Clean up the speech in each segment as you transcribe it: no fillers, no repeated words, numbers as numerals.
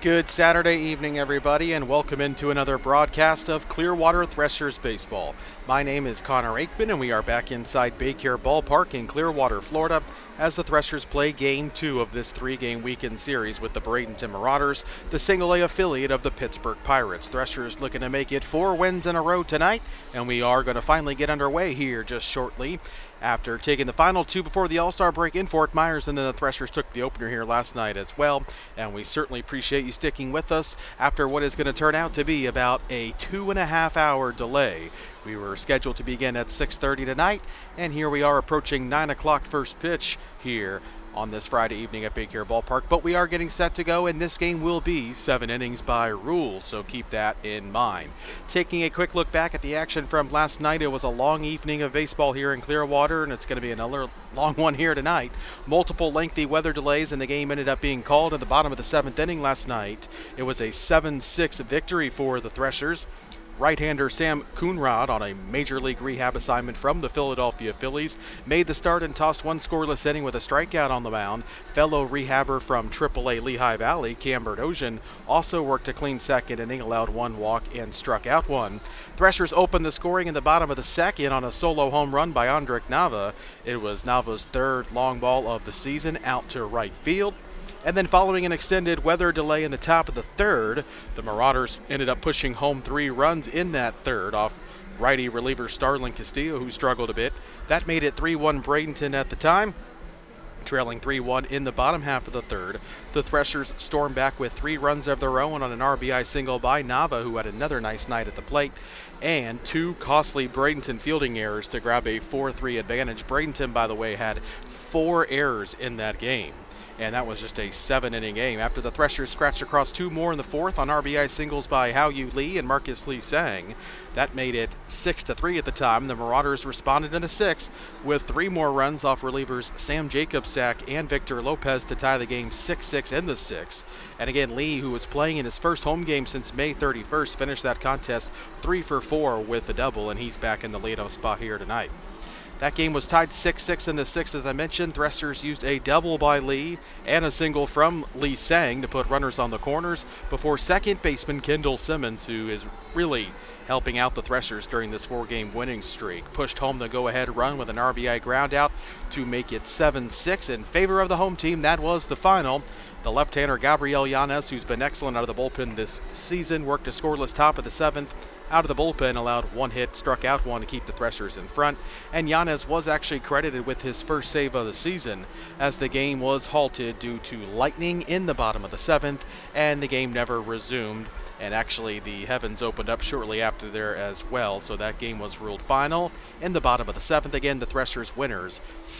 Good Saturday evening, everybody, and welcome into another broadcast of Clearwater Threshers Baseball. My name is Connor Aikman, and we are back inside Baycare Ballpark in Clearwater, Florida, as the Threshers play Game 2 of this three-game weekend series with the Bradenton Marauders, the single-A affiliate of the Pittsburgh Pirates. Threshers looking to make it 4 wins in a row tonight, and we are going to finally get underway here just shortly. After taking the final two before the All-Star break in Fort Myers, and then the Threshers took the opener here last night as well. And we certainly appreciate you sticking with us after what is going to turn out to be about a 2.5-hour delay. We were scheduled to begin at 6:30 tonight, and here we are approaching 9 o'clock first pitch here on this Friday evening at Baycare Ballpark. But we are getting set to go, and this game will be 7 innings by rules, so keep that in mind. Taking a quick look back at the action from last night, it was a long evening of baseball here in Clearwater, and it's going to be another long one here tonight. Multiple lengthy weather delays, and the game ended up being called at the bottom of the 7th inning last night. It was a 7-6 victory for the Threshers. Right-hander Sam Coonrod, on a Major League rehab assignment from the Philadelphia Phillies, made the start and tossed one scoreless inning with a strikeout on the mound. Fellow rehabber from AAA Lehigh Valley, Cam Berdosian, also worked a clean second inning, allowed one walk, and struck out one. Threshers opened the scoring in the bottom of the second on a solo home run by Andrik Nava. It was Nava's third long ball of the season out to right field. And then following an extended weather delay in the top of the third, the Marauders ended up pushing home 3 runs in that third off righty reliever Starlin Castillo, who struggled a bit. That made it 3-1 Bradenton at the time. Trailing 3-1 in the bottom half of the third, the Threshers stormed back with 3 runs of their own on an RBI single by Nava, who had another nice night at the plate, and 2 costly Bradenton fielding errors to grab a 4-3 advantage. Bradenton, by the way, had 4 errors in that game, and that was just a 7-inning game. After the Threshers scratched across 2 more in the fourth on RBI singles by Hao-Yu Lee and Marcus Lee Sang, that made it 6-3 at the time. The Marauders responded in a 6 with 3 more runs off relievers Sam Jacobsack and Victor Lopez to tie the game 6-6 in the 6th. And again, Lee, who was playing in his first home game since May 31st, finished that contest 3 for 4 with a double, and he's back in the leadoff spot here tonight. That game was tied 6-6 in the 6th, as I mentioned. Threshers used a double by Lee and a single from Lee Sang to put runners on the corners before second baseman Kendall Simmons, who is really helping out the Threshers during this 4-game winning streak, pushed home the go-ahead run with an RBI groundout to make it 7-6 in favor of the home team. That was the final. The left-hander Gabriel Yanez, who's been excellent out of the bullpen this season, worked a scoreless top of the 7th. Out of the bullpen, allowed 1 hit, struck out 1 to keep the Threshers in front, and Yanez was actually credited with his first save of the season, as the game was halted due to lightning in the bottom of the 7th, and the game never resumed, and actually the heavens opened up shortly after there as well, so that game was ruled final in the bottom of the 7th. Again, the Threshers winners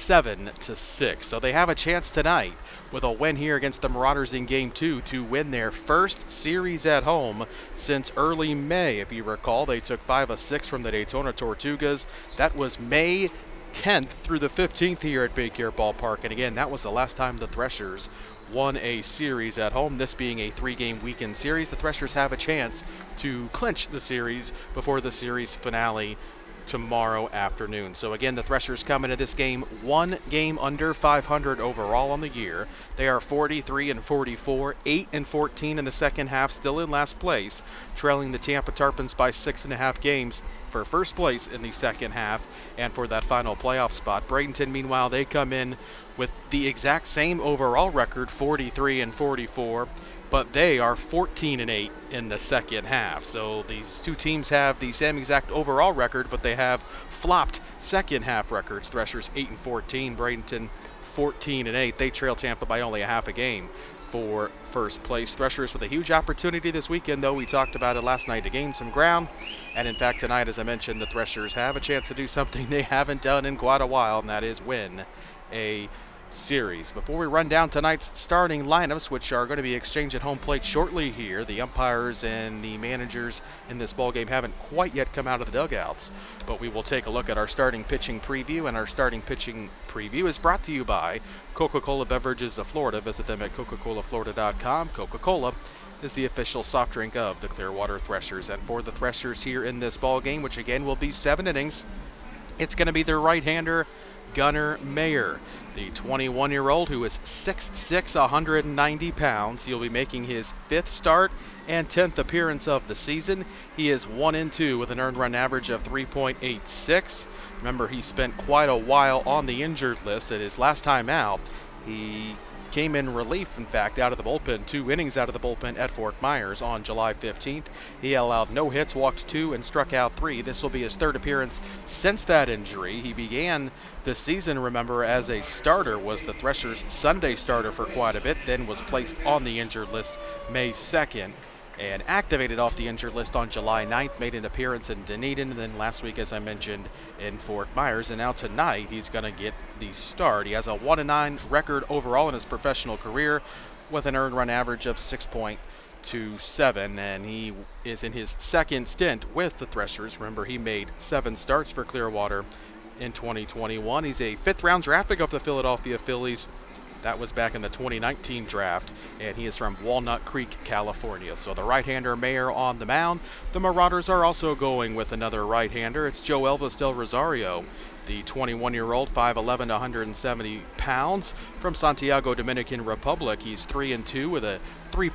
7-6, so they have a chance tonight with a win here against the Marauders in Game 2 to win their first series at home since early May. If you recall, they took 5 of 6 from the Daytona Tortugas. That was May 10th through the 15th here at Baycare Ballpark, and again, that was the last time the Threshers won a series at home. This being a 3-game weekend series, the Threshers have a chance to clinch the series before the series finale tomorrow afternoon. So again, the Threshers come into this game 1 game under 500 overall on the year. They are 43-44, 8-14 in the second half, still in last place, trailing the Tampa Tarpons by 6.5 games for first place in the second half and for that final playoff spot. Bradenton, meanwhile, they come in with the exact same overall record, 43-44, but they are 14-8 in the second half. So these two teams have the same exact overall record, but they have flopped second half records. Threshers 8-14, Bradenton 14-8. They trail Tampa by only a half a game for first place. Threshers with a huge opportunity this weekend, though. We talked about it last night, to gain some ground. And in fact, tonight, as I mentioned, the Threshers have a chance to do something they haven't done in quite a while, and that is win a series. Before we run down tonight's starting lineups, which are going to be exchanged at home plate shortly here, the umpires and the managers in this ballgame haven't quite yet come out of the dugouts, but we will take a look at our starting pitching preview, and our starting pitching preview is brought to you by Coca-Cola Beverages of Florida. Visit them at coca-colaflorida.com. Coca-Cola is the official soft drink of the Clearwater Threshers. And for the Threshers here in this ballgame, which again will be 7 innings, it's going to be their right-hander Gunnar Mayer, the 21-year-old who is 6'6", 190 pounds. He'll be making his 5th start and 10th appearance of the season. He is 1-2 with an earned run average of 3.86. Remember, he spent quite a while on the injured list. At his last time out, he came in relief, in fact, out of the bullpen, 2 innings out of the bullpen at Fort Myers on July 15th. He allowed no hits, walked 2, and struck out 3. This will be his 3rd appearance since that injury. He began the season, remember, as a starter, was the Threshers' Sunday starter for quite a bit, then was placed on the injured list May 2nd. And activated off the injured list on July 9th, made an appearance in Dunedin, and then last week, as I mentioned, in Fort Myers. And now tonight, he's going to get the start. He has a 1-9 record overall in his professional career with an earned run average of 6.27, and he is in his 2nd stint with the Threshers. Remember, he made 7 starts for Clearwater in 2021. He's a 5th-round draft pick of the Philadelphia Phillies. That was back in the 2019 draft, and he is from Walnut Creek, California. So the right-hander Mayer on the mound. The Marauders are also going with another right-hander. It's Joe Elvis Del Rosario, the 21-year-old, 5'11", 170 pounds, from Santiago, Dominican Republic. He's 3-2 with a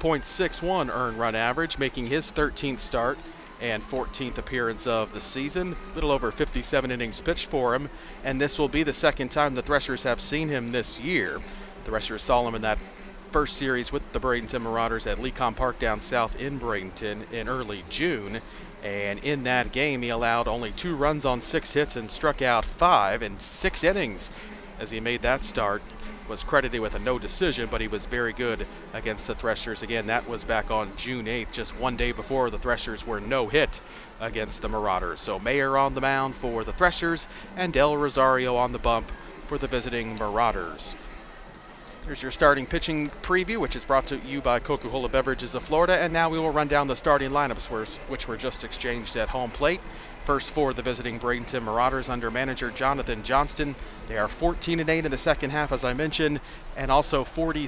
3.61 earned run average, making his 13th start and 14th appearance of the season. A little over 57 innings pitched for him, and this will be the 2nd time the Threshers have seen him this year. The Threshers saw him in that first series with the Bradenton Marauders at Lecom Park down south in Bradenton in early June. And in that game, he allowed only 2 runs on 6 hits and struck out 5 in 6 innings as he made that start. Was credited with a no decision, but he was very good against the Threshers. Again, that was back on June 8th, just one day before the Threshers were no hit against the Marauders. So Mayer on the mound for the Threshers and Del Rosario on the bump for the visiting Marauders. Here's your starting pitching preview, which is brought to you by Coca-Cola Beverages of Florida. And now we will run down the starting lineups, which were just exchanged at home plate. First for the visiting Bradenton Marauders under manager Jonathan Johnston. They are 14-8 in the second half, as I mentioned, and also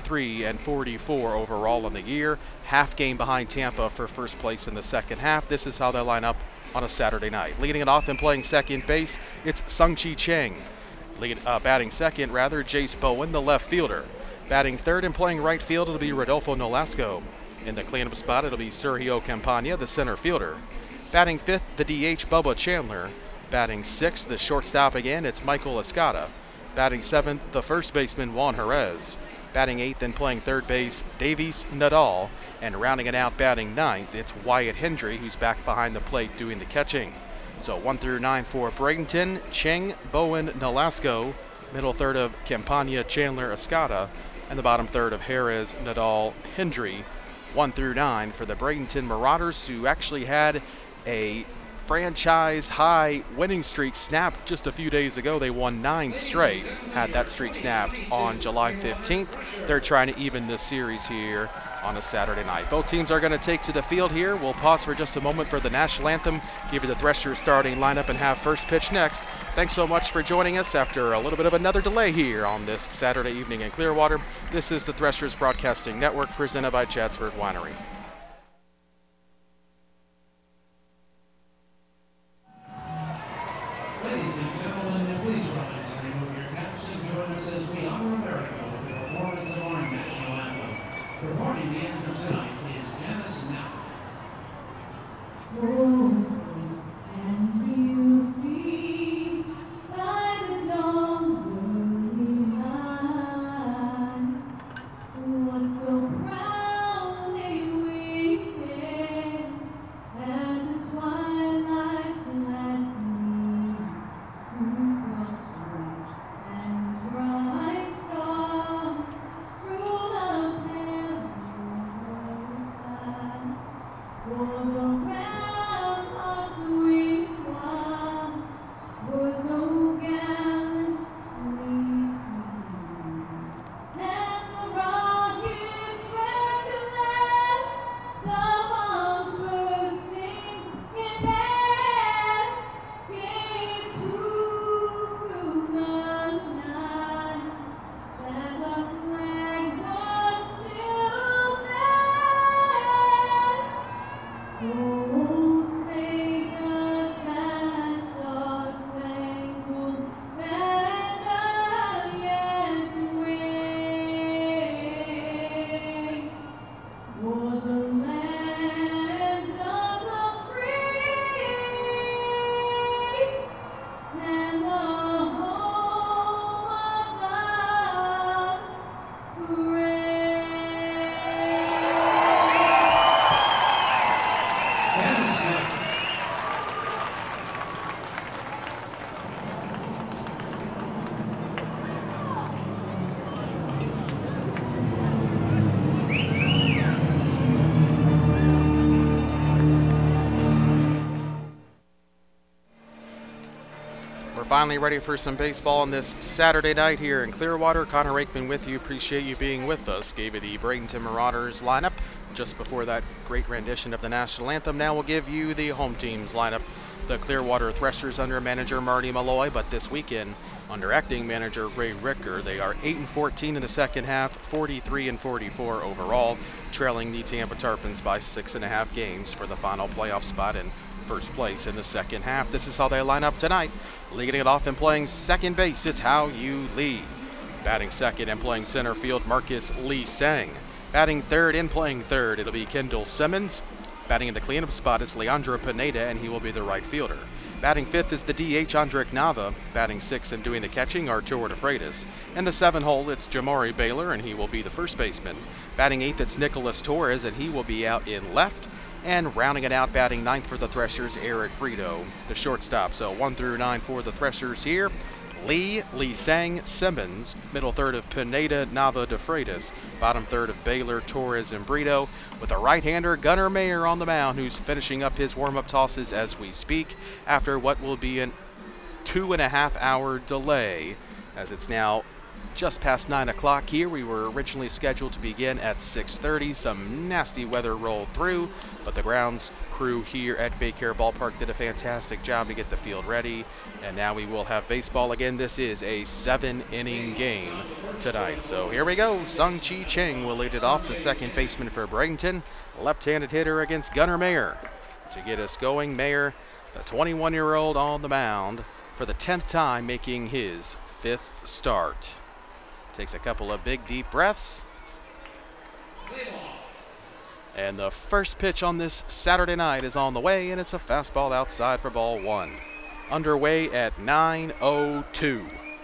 43-44 overall in the year. Half game behind Tampa for first place in the second half. This is how they line up on a Saturday night. Leading it off and playing second base, it's Sung-Chi Cheng. Batting second, Jace Bowen, the left fielder. Batting third and playing right field, it'll be Rodolfo Nolasco. In the cleanup spot, it'll be Sergio Campana, the center fielder. Batting fifth, the DH Bubba Chandler. Batting sixth, the shortstop again, it's Michael Escada. Batting seventh, the first baseman Juan Jerez. Batting eighth and playing third base, Davies Nadal. And rounding it out, batting ninth, it's Wyatt Hendry, who's back behind the plate doing the catching. So 1 through 9 for Bradenton, Cheng, Bowen, Nolasco. Middle third of Campana, Chandler, Escada. And the bottom third of Jerez, Nadal, Hendry. 1 through 9 for the Bradenton Marauders, who actually had a franchise-high winning streak snapped just a few days ago. They won 9 straight, had that streak snapped on July 15th. They're trying to even this series here on a Saturday night. Both teams are going to take to the field here. We'll pause for just a moment for the national anthem, give you the Threshers starting lineup, and have first pitch next. Thanks so much for joining us after a little bit of another delay here on this Saturday evening in Clearwater. This is the Threshers Broadcasting Network, presented by Chatsworth Winery. Ladies and gentlemen, please rise and remove your caps and join us as we honor America with the performance of our national anthem. Performing the anthem tonight is Janice Knapp. We're finally ready for some baseball on this Saturday night here in Clearwater. Connor Aikman with you. Appreciate you being with us. Gave you the Bradenton Marauders lineup just before that great rendition of the national anthem. Now we'll give you the home team's lineup. The Clearwater Threshers under manager Marty Malloy, but this weekend under acting manager Ray Ricker. They are 8-14 in the second half, 43-44 overall, trailing the Tampa Tarpons by 6.5 games for the final playoff spot in first place in the second half. This is how they line up tonight. Leading it off and playing second base, it's Hao Yu Lee. Batting second and playing center field, Marcus Lee Sang. Batting third and playing third, it'll be Kendall Simmons. Batting in the cleanup spot is Leandro Pineda, and he will be the right fielder. Batting fifth is the DH, Andrik Nava. Batting sixth and doing the catching, Arturo DeFreitas. In the 7 hole, it's Jamari Baylor, and he will be the first baseman. Batting eighth, it's Nicholas Torres, and he will be out in left. And rounding it out, batting ninth for the Threshers, Eric Brito, the shortstop. So 1 through 9 for the Threshers here. Lee Sang, Simmons. Middle third of Pineda, Nava, DeFreitas. Bottom third of Baylor, Torres, and Brito. With a right-hander, Gunnar Mayer on the mound, who's finishing up his warm-up tosses as we speak after what will be an 2.5-hour delay, as it's now just past 9 o'clock here. We were originally scheduled to begin at 6:30. Some nasty weather rolled through, but the grounds crew here at Baycare Ballpark did a fantastic job to get the field ready, and now we will have baseball again. This is a 7-inning game tonight. So here we go. Sung Chi Cheng will lead it off, the second baseman for Bradenton. Left-handed hitter against Gunnar Mayer. To get us going, Mayer, the 21-year-old on the mound for the 10th time, making his 5th start. Takes a couple of big deep breaths. And the first pitch on this Saturday night is on the way, and it's a fastball outside for ball 1. Underway at 9:02.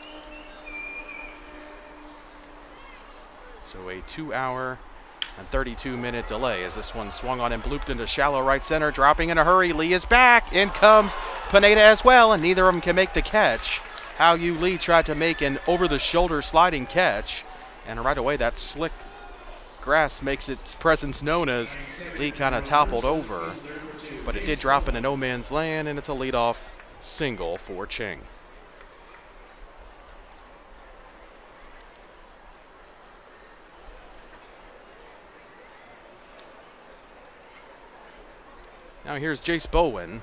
So a 2-hour and 32-minute delay as this one swung on and blooped into shallow right center. Dropping in a hurry, Lee is back. In comes Pineda as well, and neither of them can make the catch. Hao Yu Lee tried to make an over-the-shoulder sliding catch, and right away that slick grass makes its presence known as Lee kind of toppled over, but it did drop into no man's land, and it's a leadoff single for Cheng. Now here's Jace Bowen.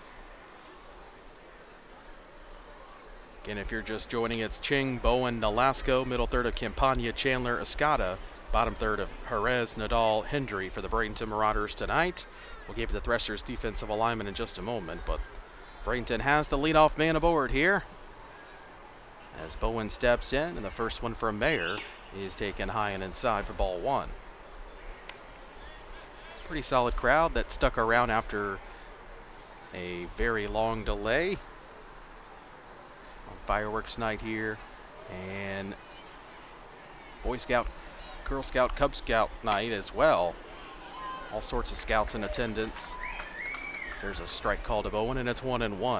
Again, if you're just joining, it's Cheng, Bowen, Nolasco, middle third of Campagna, Chandler, Escada, bottom third of Jerez, Nadal, Hendry for the Bradenton Marauders tonight. We'll give the Threshers defensive alignment in just a moment, but Bradenton has the leadoff man aboard here as Bowen steps in, and the first one from Mayer is taken high and inside for ball 1. Pretty solid crowd that stuck around after a very long delay. On fireworks night here, and Boy Scout, Girl Scout, Cub Scout night as well. All sorts of scouts in attendance. There's a strike call to Bowen, and it's 1-1.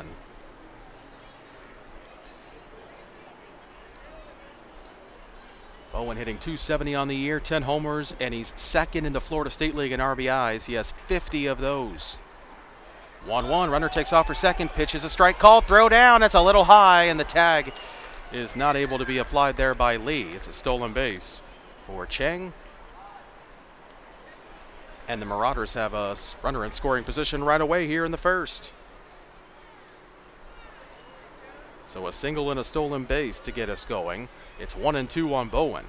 Bowen hitting .270 on the year, 10 homers, and he's second in the Florida State League in RBIs. He has 50 of those. 1-1, runner takes off for second, pitch is a strike called, throw down, it's a little high, and the tag is not able to be applied there by Lee. It's a stolen base for Cheng. And the Marauders have a runner in scoring position right away here in the first. So a single and a stolen base to get us going. It's 1-2 on Bowen.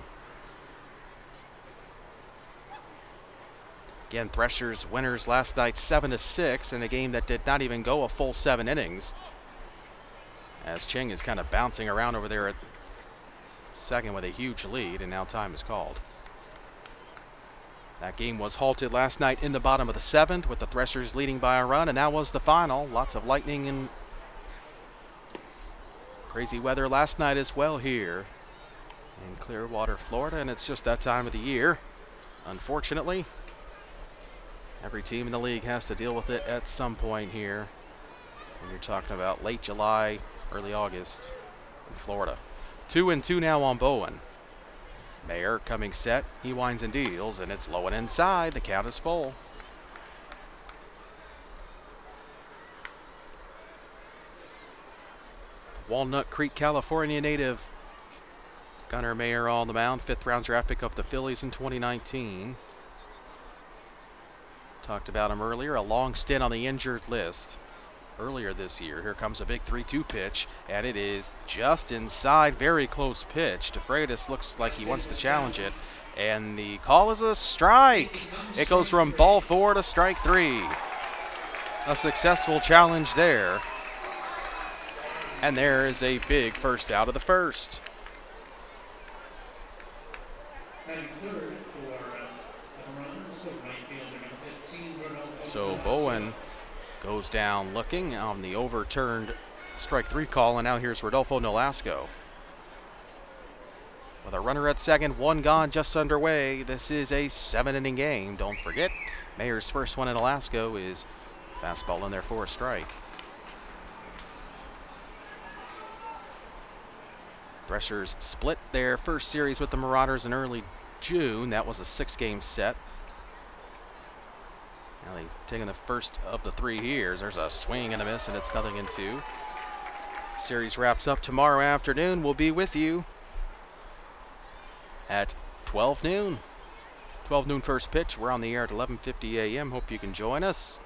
Again, Threshers winners last night 7-6 in a game that did not even go a full 7 innings. As Cheng is kind of bouncing around over there at second with a huge lead, and now time is called. That game was halted last night in the bottom of the 7th with the Threshers leading by a run, and that was the final. Lots of lightning and crazy weather last night as well here in Clearwater, Florida, and it's just that time of the year. Unfortunately, every team in the league has to deal with it at some point here when you're talking about late July, early August in Florida. 2-2 now on Bowen. Mayer coming set, he winds and deals, and it's low and inside. The count is full. Walnut Creek, California native Gunnar Mayer on the mound, 5th round draft pick of the Phillies in 2019. Talked about him earlier, a long stint on the injured list earlier this year. Here comes a big 3-2 pitch, and it is just inside, very close pitch. DeFreitas looks like he wants to challenge it, and the call is a strike. It goes from ball 4 to strike 3. A successful challenge there. And there is a big first out of the first. So Bowen goes down looking on the overturned strike 3 call, and now here's Rodolfo Nolasco. With a runner at second, 1 gone, just underway. This is a 7-inning game. Don't forget, Mayer's first one in Nolasco is fastball in there for a strike. Threshers split their first series with the Marauders in early June. That was a 6-game set. Now they've taken the first of the 3 here. There's a swing and a miss, and it's 0-2. Series wraps up tomorrow afternoon. We'll be with you at 12 noon. 12 noon first pitch. We're on the air at 11:50 a.m. Hope you can join us.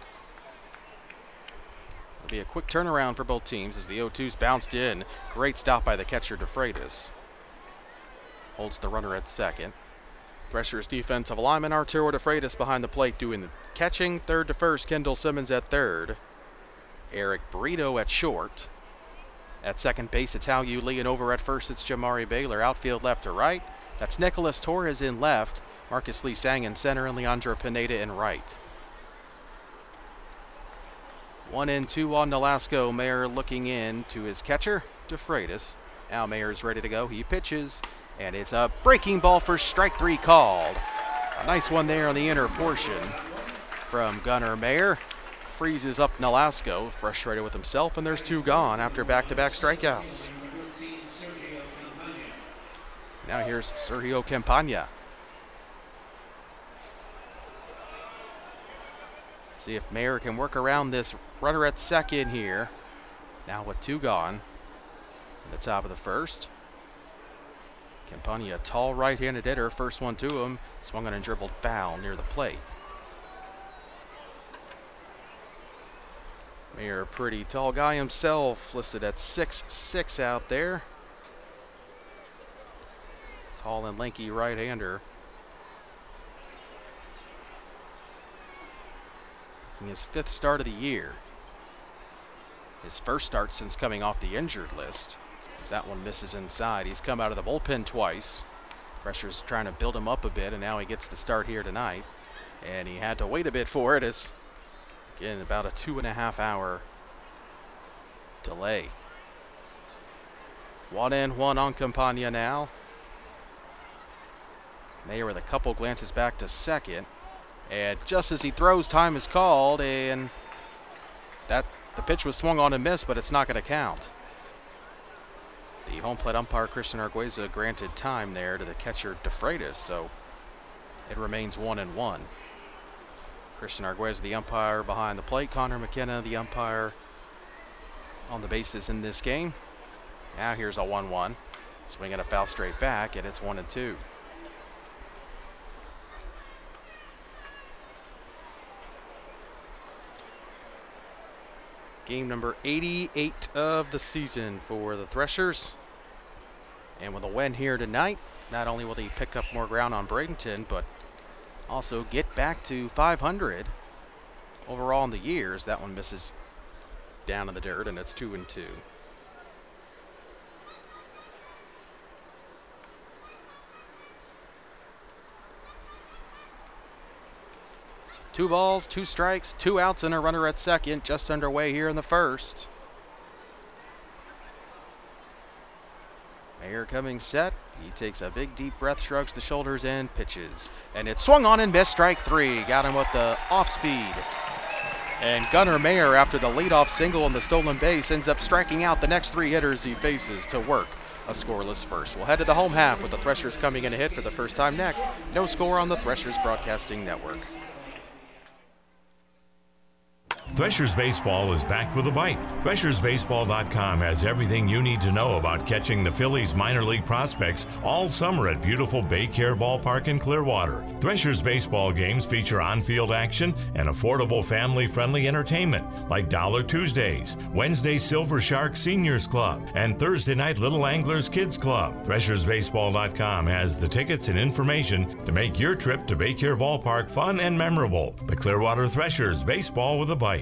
It'll be a quick turnaround for both teams as the 0-2's bounced in. Great stop by the catcher, DeFreitas. Holds the runner at second. Threshers defensive lineman Arturo DeFreitas behind the plate doing the catching. Third to first, Kendall Simmons at third. Eric Burrito at short. At second base, it's Hal Lee, and over at first, it's Jamari Baylor. Outfield left to right. That's Nicholas Torres in left. Marcus Lee Sang in center, and Leandro Pineda in right. 1-2 on Nolasco. Mayer looking in to his catcher, DeFreitas. Now Mayer's ready to go. He pitches, and it's a breaking ball for strike 3 called. A nice one there on the inner portion from Gunnar Mayer. Freezes up Nolasco, frustrated with himself, and there's 2 gone after back-to-back strikeouts. Now here's Sergio Campagna. See if Mayer can work around this runner at second here. Now with 2 gone in the top of the first. Campagna, a tall right-handed hitter, first one to him, swung on and dribbled foul near the plate. Mayer, a pretty tall guy himself, listed at 6'6" out there. Tall and lanky right-hander. Making his 5th start of the year. His first start since coming off the injured list, as that one misses inside. He's come out of the bullpen twice. Pressure's trying to build him up a bit, and now he gets the start here tonight. And he had to wait a bit for it, as again, about a 2.5 hour delay. 1-1 on Campagna now. Mayer with a couple glances back to second. And just as he throws, time is called, and the pitch was swung on and missed, but it's not going to count. The home plate umpire, Christian Argueza, granted time there to the catcher, DeFreitas, so it remains 1-1. Christian Argueza, the umpire behind the plate. Connor McKenna, the umpire on the bases in this game. Now here's a 1-1. Swinging a foul straight back, and it's 1-2. Game number 88 of the season for the Threshers. And with a win here tonight, not only will they pick up more ground on Bradenton, but also get back to 500 overall in the years. That one misses down in the dirt, and it's 2-2. Two balls, 2 strikes, 2 outs, and a runner at second, just underway here in the first. Mayer coming set. He takes a big deep breath, shrugs the shoulders, and pitches. And it's swung on and missed, strike 3. Got him with the off speed. And Gunnar Mayer, after the leadoff single on the stolen base, ends up striking out the next 3 hitters he faces to work a scoreless first. We'll head to the home half with the Threshers coming in a hit for the first time next. No score on the Threshers Broadcasting Network. Threshers Baseball is back with a bite. ThreshersBaseball.com has everything you need to know about catching the Phillies minor league prospects all summer at beautiful Baycare Ballpark in Clearwater. Threshers Baseball games feature on-field action and affordable family-friendly entertainment like Dollar Tuesdays, Wednesday Silver Shark Seniors Club, and Thursday night Little Anglers Kids Club. ThreshersBaseball.com has the tickets and information to make your trip to Baycare Ballpark fun and memorable. The Clearwater Threshers, baseball with a bite.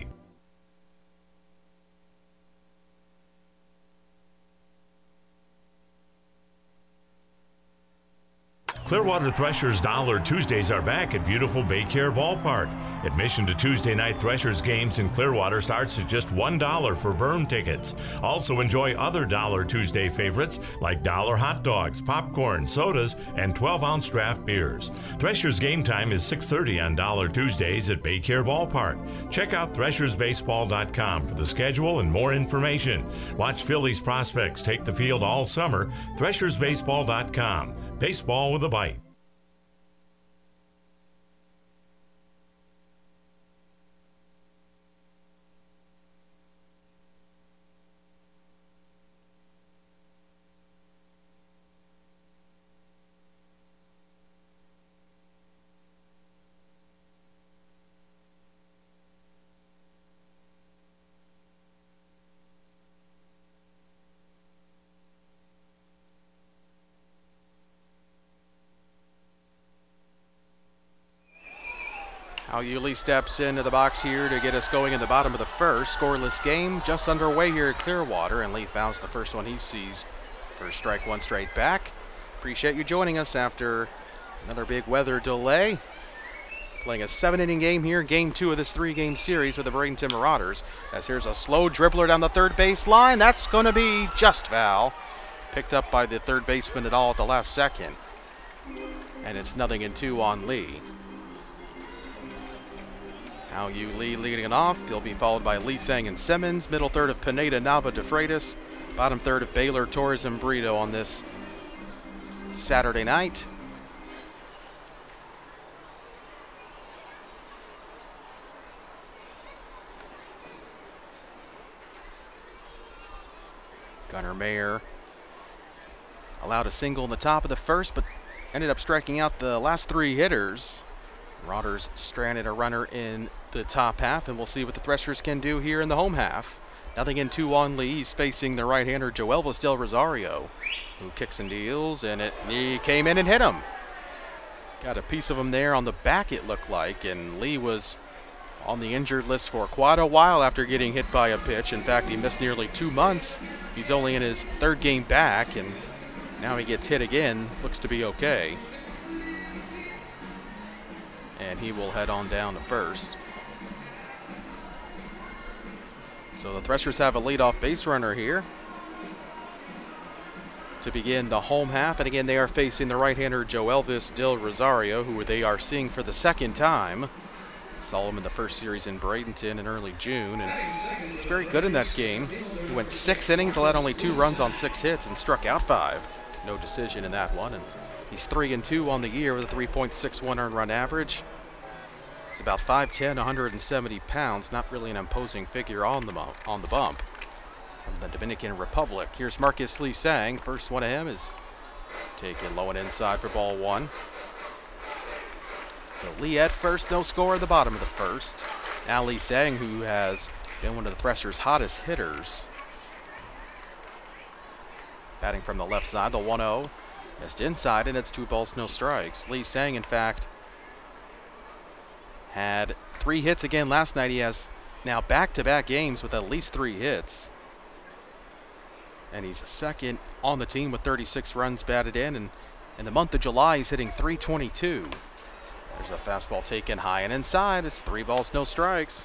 Clearwater Threshers Dollar Tuesdays are back at beautiful Baycare Ballpark. Admission to Tuesday night Threshers games in Clearwater starts at just $1 for burn tickets. Also enjoy other Dollar Tuesday favorites like dollar hot dogs, popcorn, sodas, and 12-ounce draft beers. Threshers game time is 6:30 on Dollar Tuesdays at Baycare Ballpark. Check out ThreshersBaseball.com for the schedule and more information. Watch Phillies prospects take the field all summer. ThreshersBaseball.com. Baseball with a bite. Al Yulee steps into the box here to get us going in the bottom of the first. Scoreless game just underway here at Clearwater, and Lee fouls the first one he sees. First strike, one straight back. Appreciate you joining us after another big weather delay. Playing a 7-inning game here, game 2 of this 3-game series with the Bradenton Marauders. As here's a slow dribbler down the third base line. That's going to be just foul. Picked up by the third baseman at all at the last second. And it's 0-2 on Lee. Al Yulee leading it off. He'll be followed by Lee Sang and Simmons. Middle third of Pineda, Nava, DeFreitas. Bottom third of Baylor, Torres, and Brito on this Saturday night. Gunnar Mayer allowed a single in the top of the first, but ended up striking out the last 3 hitters. Marauders stranded a runner in the top half, and we'll see what the Threshers can do here in the home half. 0-2 on Lee. He's facing the right-hander Joelvis Del Rosario, who kicks and deals, and he came in and hit him. Got a piece of him there on the back, it looked like, and Lee was on the injured list for quite a while after getting hit by a pitch. In fact, he missed nearly 2 months. He's only in his 3rd game back, and now he gets hit again. Looks to be okay. And he will head on down to first. So the Threshers have a leadoff base runner here to begin the home half. And again, they are facing the right-hander Joelvis Del Rosario, who they are seeing for the 2nd time. Saw him in the first series in Bradenton in early June, and he's very good in that game. He went 6 innings, allowed only 2 runs on 6 hits, and struck out 5. No decision in that one, and he's 3-2 on the year with a 3.61 earned run average. He's about 5'10", 170 pounds. Not really an imposing figure on the bump. From the Dominican Republic. Here's Marcus Lee Sang. First one of him is taken low and inside for ball 1. So Lee at first, no score at the bottom of the first. Now Lee Sang, who has been one of the Threshers' hottest hitters. Batting from the left side, the 1-0. Missed inside, and it's 2 balls, no strikes. Lee Sang, in fact, had 3 hits again last night. He has now back-to-back games with at least 3 hits. And he's 2nd on the team with 36 runs batted in. And in the month of July, he's hitting .322. There's a fastball taken high and inside. It's 3 balls, no strikes.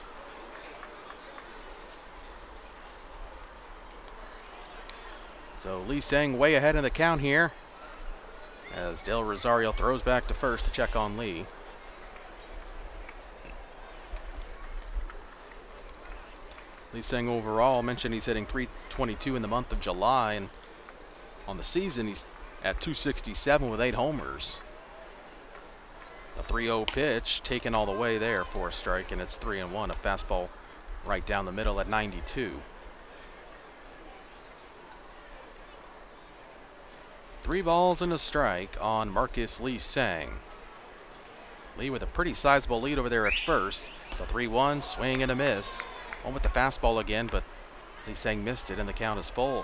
So Lee Sang way ahead in the count here as Del Rosario throws back to first to check on Lee. Lee Sang overall, mentioned he's hitting .322 in the month of July, and on the season he's at .267 with 8 homers. The 3-0 pitch taken all the way there for a strike, and it's 3-1. A fastball right down the middle at 92. 3 balls and a strike on Marcus Lee Sang. Lee with a pretty sizable lead over there at first. The 3-1 swing and a miss. One with the fastball again, but Lee Sang missed it and the count is full.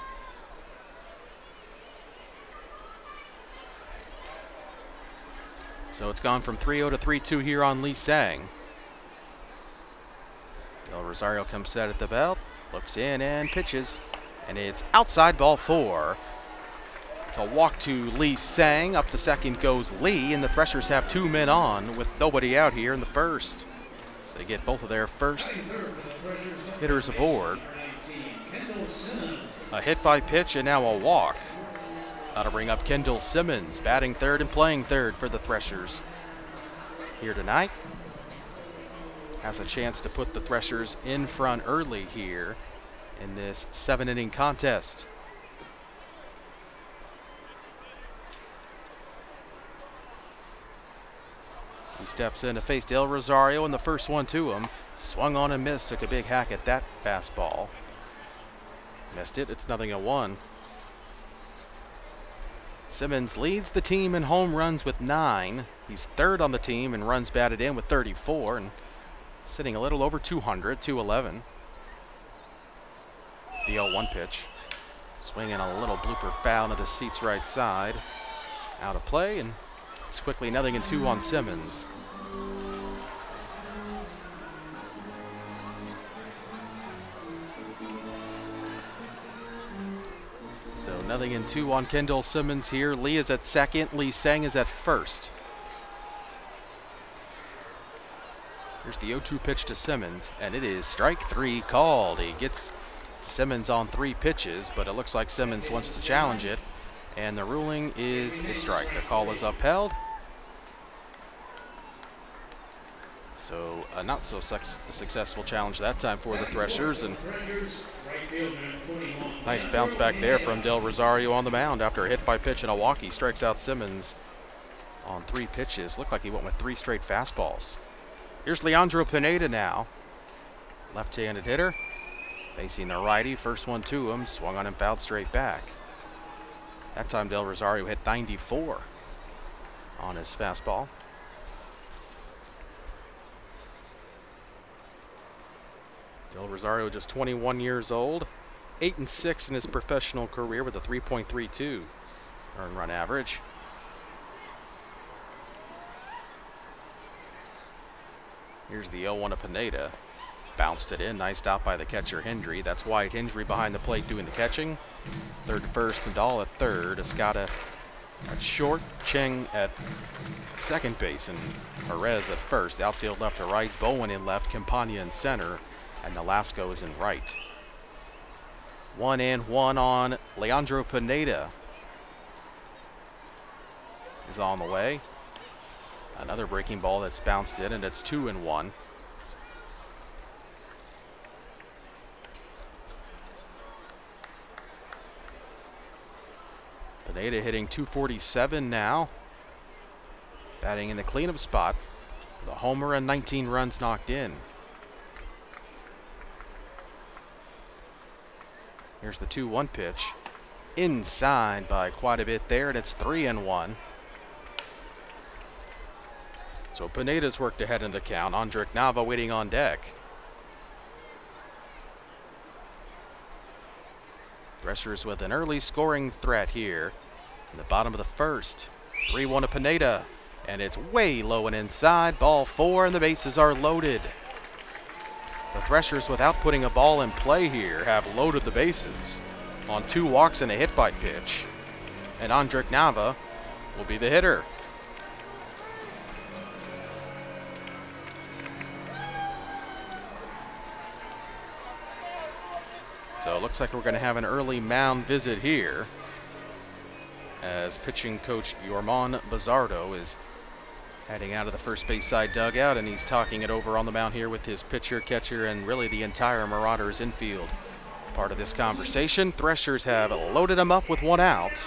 So it's gone from 3-0 to 3-2 here on Lee Sang. Del Rosario comes set at the belt, looks in and pitches, and it's outside, ball 4. It's a walk to Lee Sang. Up to second goes Lee, and the Threshers have 2 men on with nobody out here in the first. So they get both of their first hitters aboard. A hit by pitch and now a walk. That'll bring up Kendall Simmons, batting third and playing third for the Threshers here tonight. Has a chance to put the Threshers in front early here in this 7-inning contest. He steps in to face Del Rosario, and the first one to him. Swung on and missed, took a big hack at that fastball. Missed it, it's 0-1. Simmons leads the team in home runs with 9. He's third on the team in runs batted in with 34, and sitting a little over 200, 211. The 0-1 pitch. Swinging a little blooper foul to the seats right side. Out of play, and it's quickly 0-2 on Simmons. So 0-2 on Kendall Simmons here. Lee is at second. Lee Sang is at first. Here's the 0-2 pitch to Simmons, and it is strike 3 called. He gets Simmons on 3 pitches, but it looks like Simmons wants to challenge it, and the ruling is a strike. The call is upheld. So a not so successful challenge that time for the Threshers, and nice bounce back there from Del Rosario on the mound after a hit by pitch and a walk. He strikes out Simmons on 3 pitches. Looked like he went with 3 straight fastballs. Here's Leandro Pineda now. Left-handed hitter. Facing the righty. First one to him. Swung on and fouled straight back. That time Del Rosario hit 94 on his fastball. Del Rosario just 21 years old. 8-6 in his professional career with a 3.32 earned run average. Here's the 0-1 to Pineda. Bounced it in. Nice stop by the catcher, Hendry. That's Wyatt Hendry behind the plate doing the catching. Third to first, Nadal at third. Escada at short. Cheng at second base, and Perez at first. Outfield left to right. Bowen in left. Campagna in center. And Nolasco is in right. 1-1 on Leandro Pineda. Is on the way. Another breaking ball that's bounced in, and it's 2-1. Pineda hitting .247 now. Batting in the cleanup spot. The homer and 19 runs knocked in. Here's the 2-1 pitch. Inside by quite a bit there, and it's 3-1. So Pineda's worked ahead in the count. Andrick Nava waiting on deck. Threshers with an early scoring threat here in the bottom of the first. 3-1 to Pineda, and it's way low and inside. Ball 4, and the bases are loaded. The Threshers, without putting a ball in play here, have loaded the bases on 2 walks and a hit by pitch. And Andrick Nava will be the hitter. So it looks like we're going to have an early mound visit here, as pitching coach Yorman Bazardo is heading out of the first base side dugout, and he's talking it over on the mound here with his pitcher, catcher, and really the entire Marauders infield. Part of this conversation. Threshers have loaded him up with 1 out.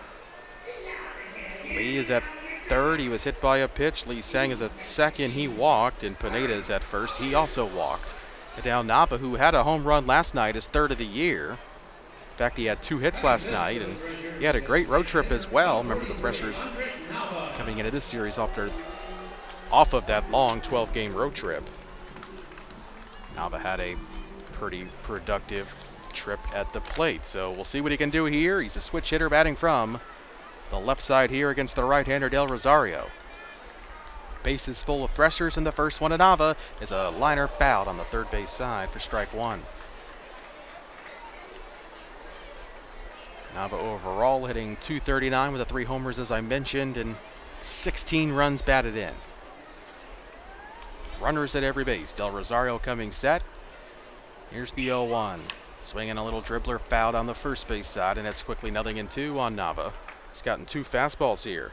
Lee is at third. He was hit by a pitch. Lee Sang is at second. He walked, and Pineda is at first. He also walked. Hideo Nava, who had a home run last night, his third of the year. In fact, he had 2 hits last night, and he had a great road trip as well. Remember, the Threshers coming into this series off of that long 12-game road trip. Nava had a pretty productive trip at the plate, so we'll see what he can do here. He's a switch hitter batting from the left side here against the right-hander Del Rosario. Bases full of Threshers, and the first one to Nava is a liner fouled on the third base side for strike 1. Nava overall hitting .239 with the 3 homers as I mentioned, and 16 runs batted in. Runners at every base. Del Rosario coming set. Here's the 0-1. Swinging a little dribbler fouled on the first base side, and it's quickly 0-2 on Nava. He's gotten 2 fastballs here.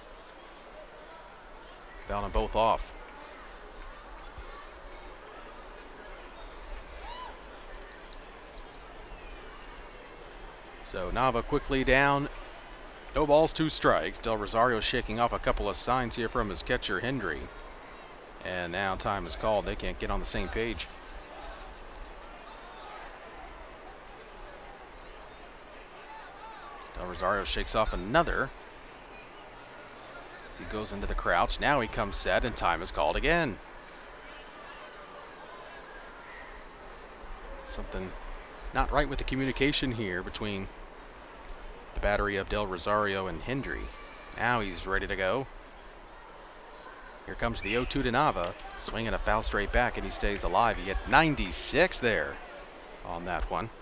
Fouling both off. So Nava quickly down. No balls, 2 strikes. Del Rosario shaking off a couple of signs here from his catcher, Hendry. And now time is called. They can't get on the same page. Del Rosario shakes off another as he goes into the crouch. Now he comes set, and time is called again. Something not right with the communication here between the battery of Del Rosario and Hendry. Now he's ready to go. Here comes the 0-2 to Nava, swinging a foul straight back, and he stays alive. He hit 96 there on that one.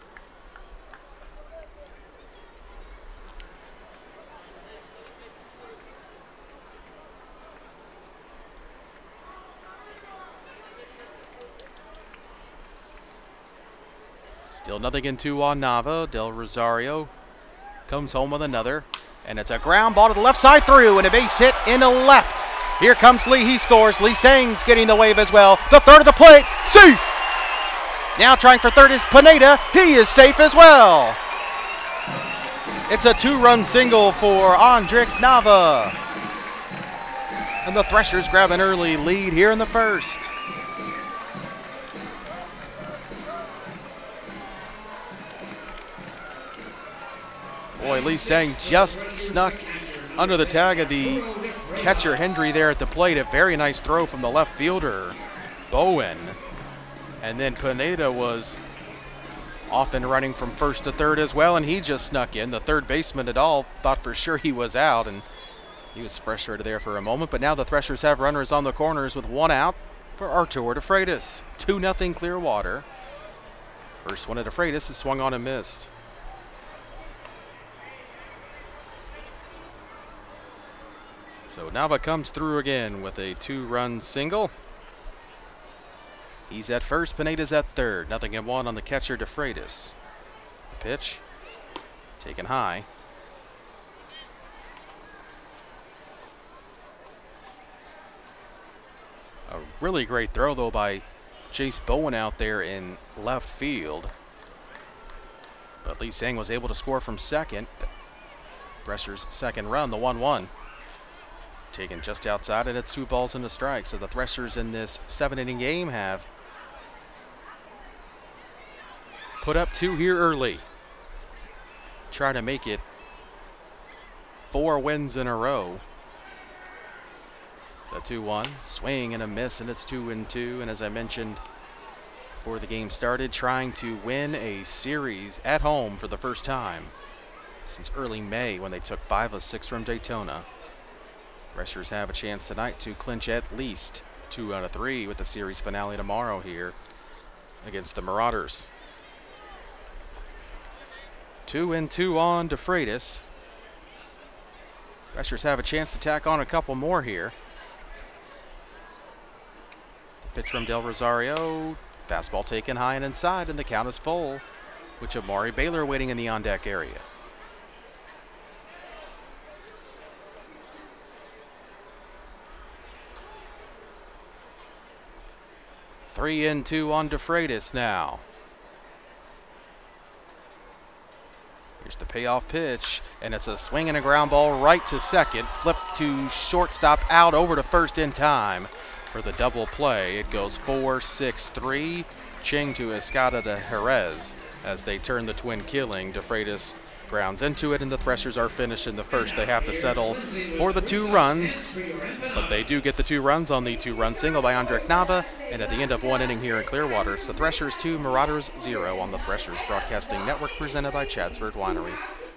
Still 0-2 on Nava. Del Rosario comes home with another, and it's a ground ball to the left side through, and a base hit in the left. Here comes Lee. He scores. Lee Sang's getting the wave as well. The third of the plate. Safe. Now trying for third is Pineda. He is safe as well. It's a 2-run single for Andrick Nava. And the Threshers grab an early lead here in the first. Boy, Lee Sang just snuck under the tag of the catcher Hendry there at the plate. A very nice throw from the left fielder, Bowen. And then Pineda was off and running from first to third as well, and he just snuck in. The third baseman at all thought for sure he was out, and he was frustrated there for a moment. But now the Threshers have runners on the corners with 1 out for Artur de Freitas. 2-0 Clearwater. First one at de Freitas is swung on and missed. So Nava comes through again with a 2-run single. He's at first, Pineda's at third. 0-1 on the catcher, de Freitas. The pitch taken high. A really great throw though by Chase Bowen out there in left field. But Lee Sang was able to score from second. Threshers' second run, the 1-1. Taken just outside, and it's 2 balls and a strike. So the Threshers in this 7-inning game have put up 2 here early. Try to make it 4 wins in a row. The 2-1, swing and a miss, and it's 2-2. And as I mentioned before the game started, trying to win a series at home for the first time since early May when they took 5 of 6 from Daytona. Threshers have a chance tonight to clinch at least 2 out of 3 with the series finale tomorrow here against the Marauders. 2-2 on de Freitas. Threshers have a chance to tack on a couple more here. The pitch from Del Rosario. Fastball taken high and inside, and the count is full, with Amari Baylor waiting in the on-deck area. Three and 2 on de Freitas now. Here's the payoff pitch, and it's a swing and a ground ball right to second. Flip to shortstop, out over to first in time for the double play. It goes 4-6-3 Ching to Escada to Jerez as they turn the twin killing. DeFreitas grounds into it, and the Threshers are finished in the first. They have to settle for the 2 runs, but they do get the 2 runs on the 2-run single by Andrik Nava, and at the end of 1 inning here in Clearwater, it's the Threshers 2, Marauders 0 on the Threshers Broadcasting Network, presented by Chadsford Winery.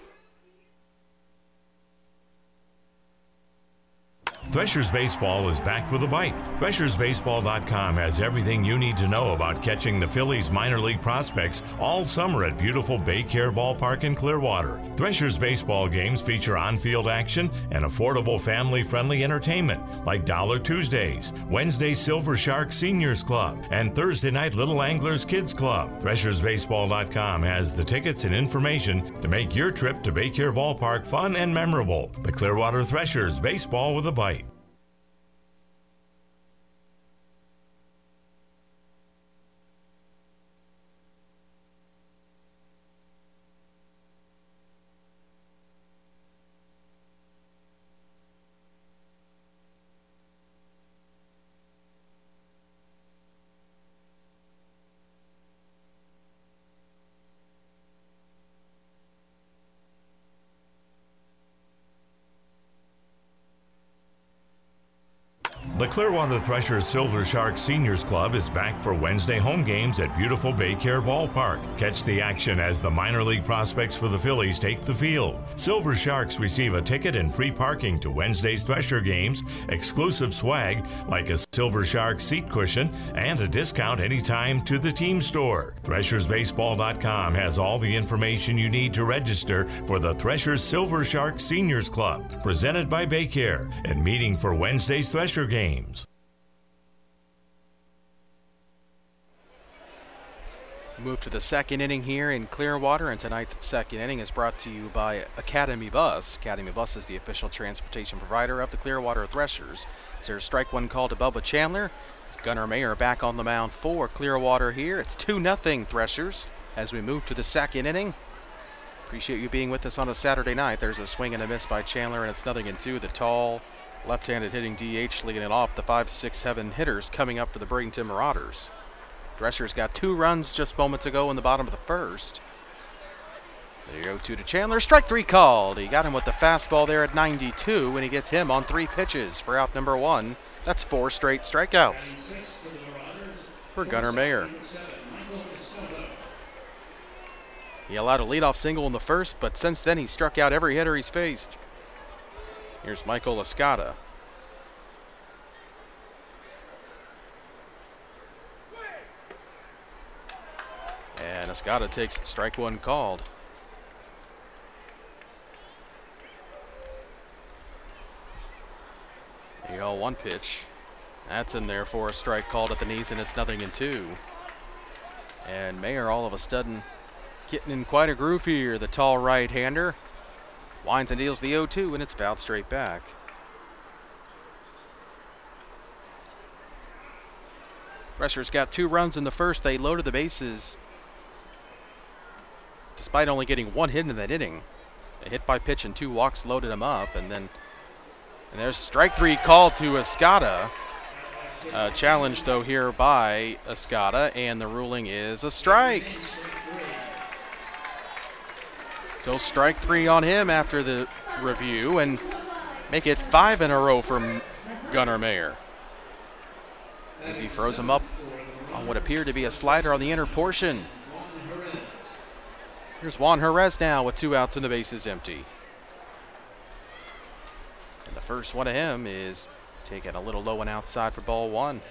Threshers Baseball is back with a bite. ThreshersBaseball.com has everything you need to know about catching the Phillies minor league prospects all summer at beautiful Baycare Ballpark in Clearwater. Threshers Baseball games feature on-field action and affordable family-friendly entertainment like Dollar Tuesdays, Wednesday Silver Shark Seniors Club, and Thursday night Little Anglers Kids Club. ThreshersBaseball.com has the tickets and information to make your trip to Baycare Ballpark fun and memorable. The Clearwater Threshers Baseball with a bite. The Clearwater Threshers Silver Shark Seniors Club is back for Wednesday home games at beautiful Baycare Ballpark. Catch the action as the minor league prospects for the Phillies take the field. Silver Sharks receive a ticket and free parking to Wednesday's Thresher games, exclusive swag like a Silver Shark seat cushion, and a discount anytime to the team store. ThreshersBaseball.com has all the information you need to register for the Threshers Silver Shark Seniors Club, presented by Baycare, and meeting for Wednesday's Thresher games. Move to the second inning here in Clearwater, and tonight's second inning is brought to you by Academy Bus. Academy Bus is the official transportation provider of the Clearwater Threshers. There's strike 1 call to Bubba Chandler. Gunnar Mayer back on the mound for Clearwater here. It's 2-0 Threshers as we move to the second inning. Appreciate you being with us on a Saturday night. There's a swing and a miss by Chandler, and it's 0-2. The tall, left-handed hitting DH leading it off. The 5, 6, 7 hitters coming up for the Bradenton Marauders. Threshers got 2 runs just moments ago in the bottom of the first. The 0-2 to Chandler. Strike 3 called. He got him with the fastball there at 92, and he gets him on 3 pitches for out number 1. That's 4 straight strikeouts for Gunnar Mayer. He allowed a leadoff single in the first, but since then he struck out every hitter he's faced. Here's Michael Escada. And Escada takes strike 1 called. The 0-1 pitch. That's in there for a strike called at the knees, and it's 0-2. And Mayer all of a sudden getting in quite a groove here. The tall right-hander winds and deals the 0-2, and it's fouled straight back. Threshers got 2 runs in the first. They loaded the bases despite only getting 1 hit in that inning. A hit by pitch and 2 walks loaded him up, and there's strike 3 called to Escada. Challenge though here by Escada, and the ruling is a strike. So strike 3 on him after the review, and make it 5 in a row for Gunnar Mayer, as he throws him up on what appeared to be a slider on the inner portion. Here's Juan Jerez now with 2 outs and the bases empty. And the first one of him is taken a little low and outside for ball 1.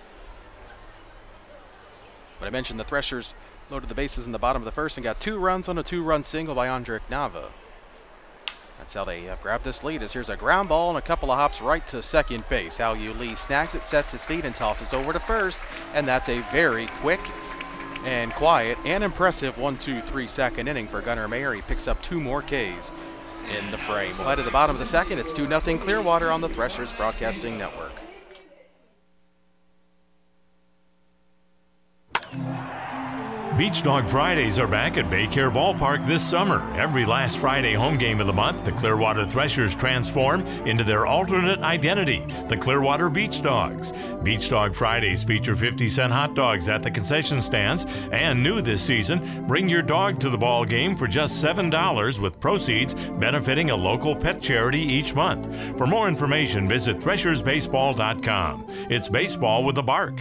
But I mentioned the Threshers loaded the bases in the bottom of the first and got 2 runs on a 2-run single by Andrik Nava. That's how they have grabbed this lead. As here's a ground ball and a couple of hops right to second base. Hal Lee snags it, sets his feet, and tosses over to first. And that's a very quick and quiet and impressive 1-2-3 second inning for Gunnar Mayer. He picks up 2 more Ks in the frame. We'll head to the bottom of the second. It's 2-0 Clearwater on the Threshers Broadcasting Network. Beach Dog Fridays are back at Baycare Ballpark this summer. Every last Friday home game of the month, the Clearwater Threshers transform into their alternate identity, the Clearwater Beach Dogs. Beach Dog Fridays feature 50-cent hot dogs at the concession stands, and new this season, bring your dog to the ball game for just $7 with proceeds benefiting a local pet charity each month. For more information, visit threshersbaseball.com. It's baseball with a bark.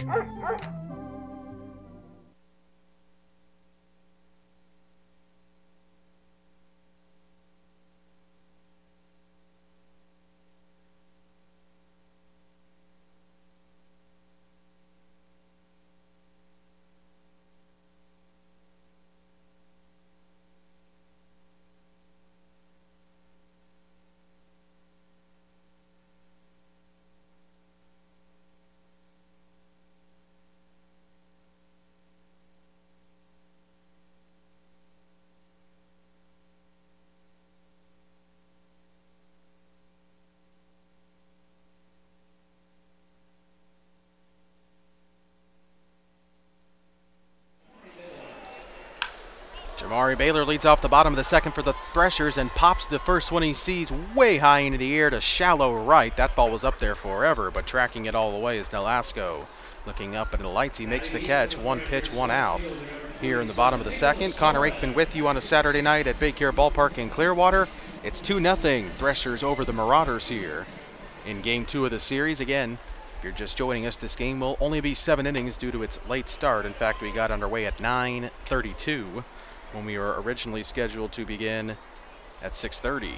Jamari Baylor leads off the bottom of the second for the Threshers and pops the first one he sees way high into the air to shallow right. That ball was up there forever, but tracking it all the way is Nolasco. Looking up at the lights, he makes the catch. One pitch, one out. Here in the bottom of the second, Connor Aikman with you on a Saturday night at Baycare Ballpark in Clearwater. It's 2-0 Threshers over the Marauders here in Game 2 of the series. Again, if you're just joining us, this game will only be 7 innings due to its late start. In fact, we got underway at 9:32. When we were originally scheduled to begin at 6:30.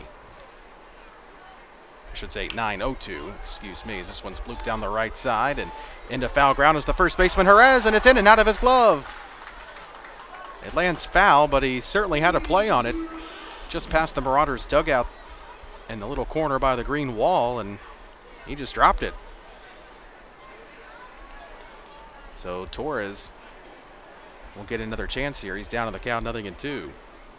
I should say 9:02, excuse me, as this one's blooped down the right side, and into foul ground is the first baseman, Jerez, and it's in and out of his glove. It lands foul, but he certainly had a play on it, just past the Marauders' dugout in the little corner by the green wall, and he just dropped it. So Torres will get another chance here. He's down on the count, 0-2.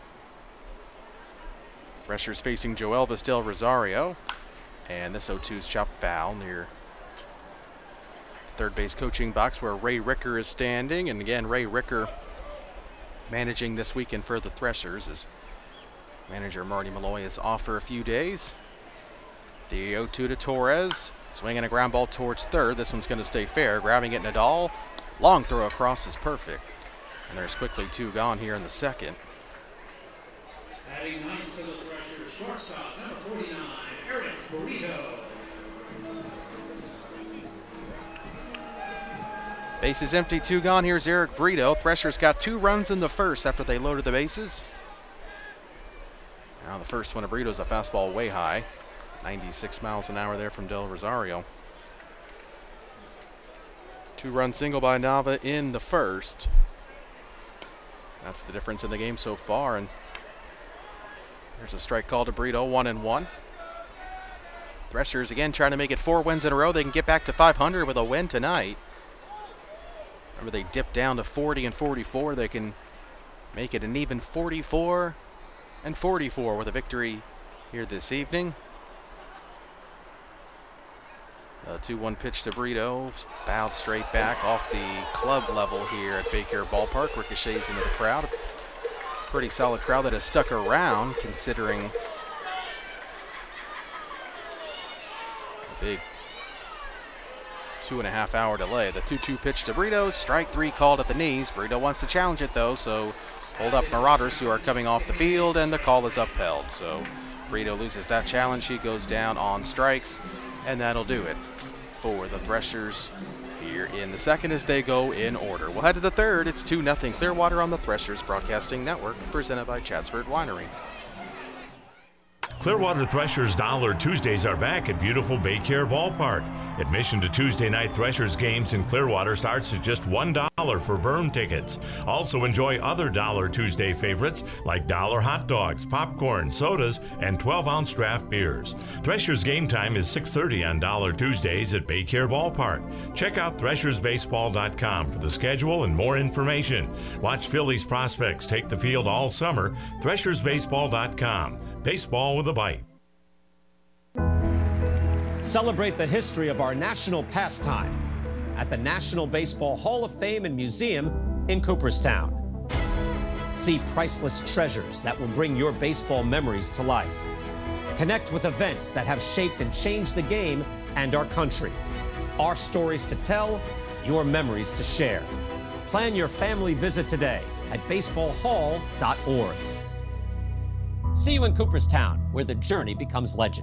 Threshers facing Joelvis Del Rosario. And this 0-2's chopped foul near third base coaching box where Ray Ricker is standing. And again, Ray Ricker managing this weekend for the Threshers as manager Marty Malloy is off for a few days. The 0-2 to Torres. Swinging a ground ball towards third. This one's going to stay fair. Grabbing it, Nadal. Long throw across is perfect. And there's quickly 2 gone here in the second. Adding 9 to the Threshers, shortstop, number 49, Eric Burrito. Base is empty, 2 gone. Here's Eric Brito. Threshers got 2 runs in the first after they loaded the bases. Now the first one of Brito's a fastball way high. 96 miles an hour there from Del Rosario. 2-run single by Nava in the first. That's the difference in the game so far. And there's a strike call to Brito, 1-1. Threshers again trying to make it 4 wins in a row. They can get back to 500 with a win tonight. Remember, they dipped down to 40 and 44. They can make it an even 44 and 44 with a victory here this evening. 2-1 pitch to Brito, bowed straight back off the club level here at Baycare Ballpark. Ricochets into the crowd. Pretty solid crowd that has stuck around considering a big 2.5 hour delay. The 2-2 pitch to Brito, strike 3 called at the knees. Brito wants to challenge it though, so hold up Marauders who are coming off the field, and the call is upheld. So Brito loses that challenge. He goes down on strikes, and that'll do it for the Threshers here in the second as they go in order. We'll head to the third. It's 2-0 Clearwater on the Threshers Broadcasting Network, presented by Chatsford Winery. Clearwater Threshers Dollar Tuesdays are back at beautiful Baycare Ballpark. Admission to Tuesday night Threshers games in Clearwater starts at just $1 for Burn tickets. Also enjoy other Dollar Tuesday favorites like dollar hot dogs, popcorn, sodas, and 12-ounce draft beers. Threshers game time is 6:30 on Dollar Tuesdays at Baycare Ballpark. Check out threshersbaseball.com for the schedule and more information. Watch Phillies prospects take the field all summer. threshersbaseball.com. Baseball with a bite. Celebrate the history of our national pastime at the National Baseball Hall of Fame and Museum in Cooperstown. See priceless treasures that will bring your baseball memories to life. Connect with events that have shaped and changed the game and our country. Our stories to tell, your memories to share. Plan your family visit today at baseballhall.org. See you in Cooperstown, where the journey becomes legend.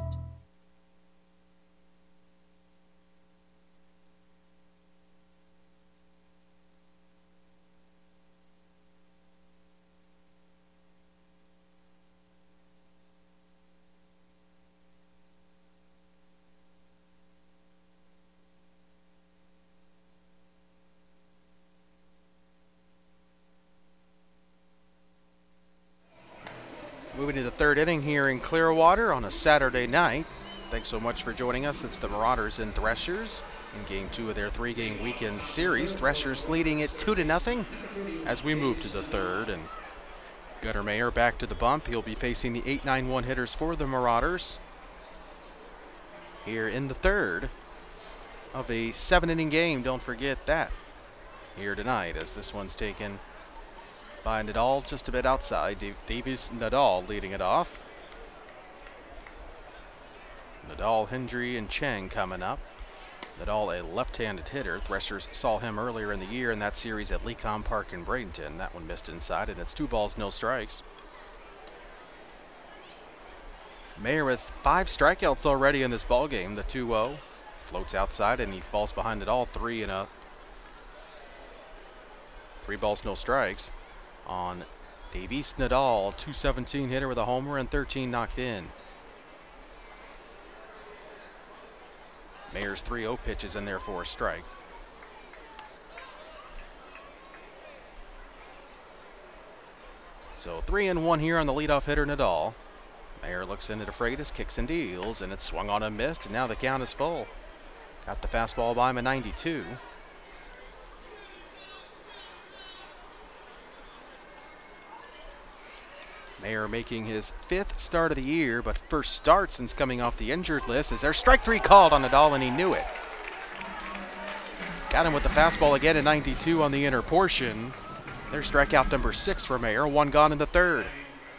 Moving to the third inning here in Clearwater on a Saturday night. Thanks so much for joining us. It's the Marauders and Threshers in Game 2 of their 3-game weekend series. Threshers leading it 2-0 as we move to the third. And Gunnar Mayer back to the bump. He'll be facing the 8-9-1 hitters for the Marauders here in the third of a 7-inning game. Don't forget that here tonight, as this one's taken by Nadal just a bit outside. Davies Nadal leading it off. Nadal, Hendry, and Cheng coming up. Nadal, a left-handed hitter. Threshers saw him earlier in the year in that series at Lecom Park in Bradenton. That one missed inside, and it's 2 balls, no strikes. Mayer with 5 strikeouts already in this ball game. The 2-0 floats outside, and he falls behind Nadal 3-0. 3 balls, no strikes on Davies Nadal, 217 hitter with a homer and 13 knocked in. Mayer's 3-0 pitches in there for a strike. So 3-1 here on the leadoff hitter Nadal. Mayer looks into the Freitas, kicks and deals, and it's swung on and missed, and now the count is full. Got the fastball by him at 92. Mayer making his 5th start of the year, but first start since coming off the injured list. Is there strike 3 called on Nadal, and he knew it. Got him with the fastball again at 92 on the inner portion. There's strikeout number 6 for Mayer, 1 gone in the third.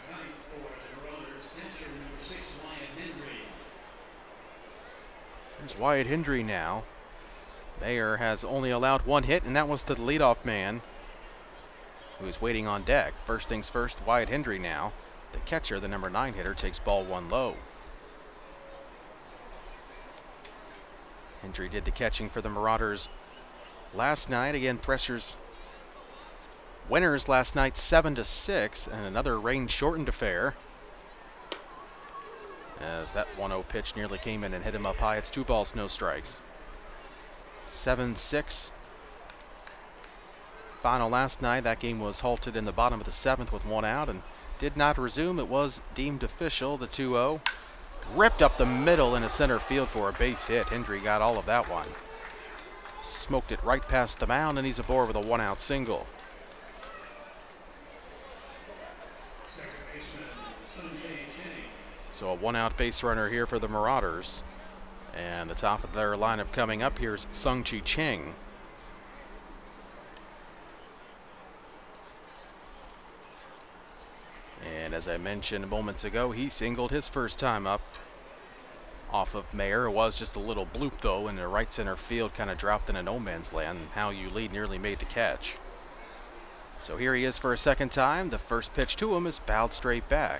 There's Wyatt Hendry now. Mayer has only allowed 1 hit, and that was to the leadoff man, who is waiting on deck. First things first, Wyatt Hendry now. The catcher, the number 9 hitter, takes ball 1 low. Hendry did the catching for the Marauders last night. Again, Threshers winners last night 7-6, and another rain-shortened affair, as that 1-0 pitch nearly came in and hit him up high. It's 2 balls, no strikes. 7-6. Final last night. That game was halted in the bottom of the 7th with 1 out and did not resume. It was deemed official. The 2-0 ripped up the middle into center field for a base hit. Hendry got all of that one. Smoked it right past the mound, and he's aboard with a 1-out single. So a 1-out base runner here for the Marauders. And the top of their lineup coming up here is Sung-Chi Cheng. And as I mentioned moments ago, he singled his first time up off of Mayer. It was just a little bloop, though, in the right center field, kind of dropped in a no man's land. Hal Yulee nearly made the catch. So here he is for a second time. The first pitch to him is fouled straight back.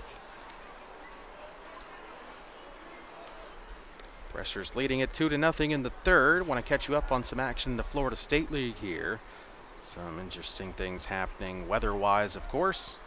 Threshers leading it 2-0 in the third. Want to catch you up on some action in the Florida State League here. Some interesting things happening weather-wise, of course.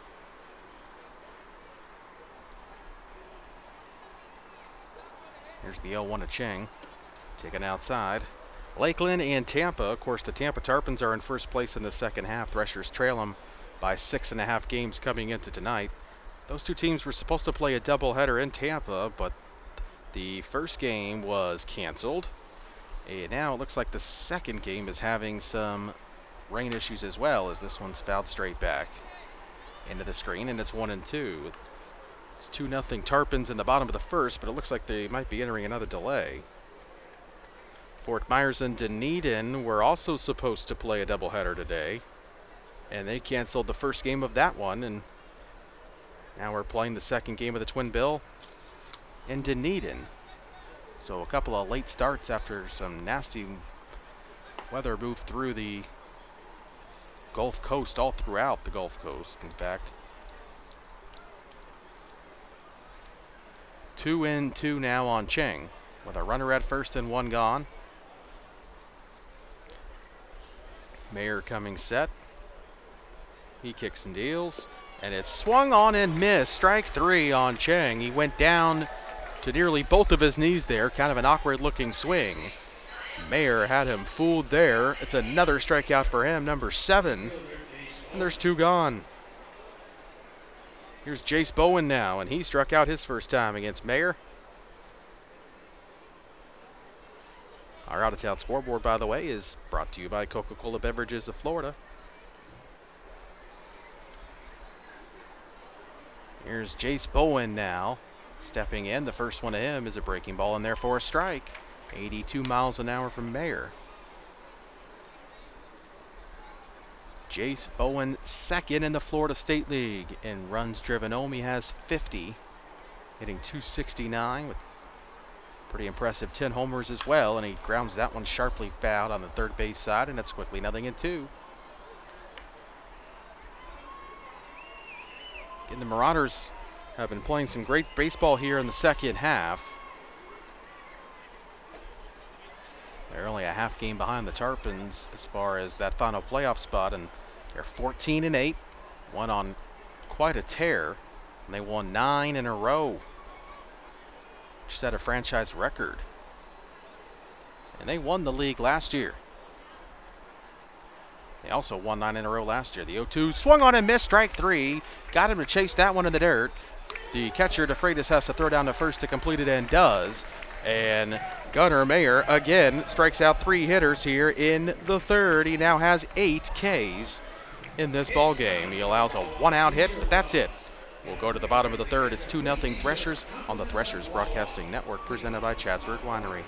Here's the 0-1 to Cheng, taken outside. Lakeland and Tampa. Of course, the Tampa Tarpons are in first place in the second half. Threshers trail them by 6.5 games coming into tonight. Those two teams were supposed to play a doubleheader in Tampa, but the first game was canceled. And now it looks like the second game is having some rain issues as well, as this one's fouled straight back into the screen, and it's 1-2. It's 2-0 Tarpons in the bottom of the first, but it looks like they might be entering another delay. Fort Myers and Dunedin were also supposed to play a doubleheader today. And they canceled the first game of that one, and now we're playing the second game of the Twin Bill in Dunedin. So a couple of late starts after some nasty weather moved through the Gulf Coast, all throughout the Gulf Coast, in fact. 2-2 now on Cheng, with a runner at first and one gone. Mayer coming set. He kicks and deals, and it's swung on and missed. Strike three on Cheng. He went down to nearly both of his knees there, kind of an awkward looking swing. Mayer had him fooled there. It's another strikeout for him, number 7, and there's 2 gone. Here's Jace Bowen now, and he struck out his first time against Mayer. Our out-of-town scoreboard, by the way, is brought to you by Coca-Cola Beverages of Florida. Here's Jace Bowen now, stepping in. The first one to him is a breaking ball in there for a strike. 82 miles an hour from Mayer. Jace Bowen, second in the Florida State League in runs driven home. He has 50, hitting .269 with pretty impressive 10 homers as well, and he grounds that one sharply fouled on the third base side, and it's quickly 0-2. And the Marauders have been playing some great baseball here in the second half. They're only a half game behind the Tarpons as far as that final playoff spot, and they're 14-8, won on quite a tear, and they won 9 in a row, which set a franchise record. And they won the league last year. They also won 9 in a row last year. The 0-2 swung on and missed, strike 3. Got him to chase that one in the dirt. The catcher, DeFreitas, has to throw down to first to complete it, and does. And Gunnar Mayer again strikes out 3 hitters here in the third. He now has 8 Ks in this ball game. He allows a 1-out hit, but that's it. We'll go to the bottom of the third. It's 2-0 Threshers on the Threshers Broadcasting Network, presented by Chatsworth Winery.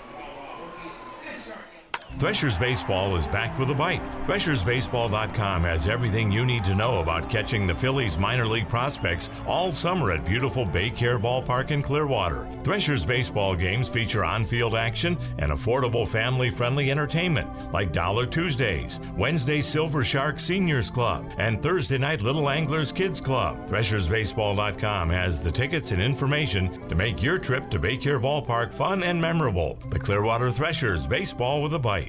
Threshers Baseball is back with a bite. ThreshersBaseball.com has everything you need to know about catching the Phillies minor league prospects all summer at beautiful Baycare Ballpark in Clearwater. Threshers Baseball games feature on-field action and affordable family-friendly entertainment like Dollar Tuesdays, Wednesday Silver Shark Seniors Club, and Thursday night Little Anglers Kids Club. ThreshersBaseball.com has the tickets and information to make your trip to Baycare Ballpark fun and memorable. The Clearwater Threshers, baseball with a bite.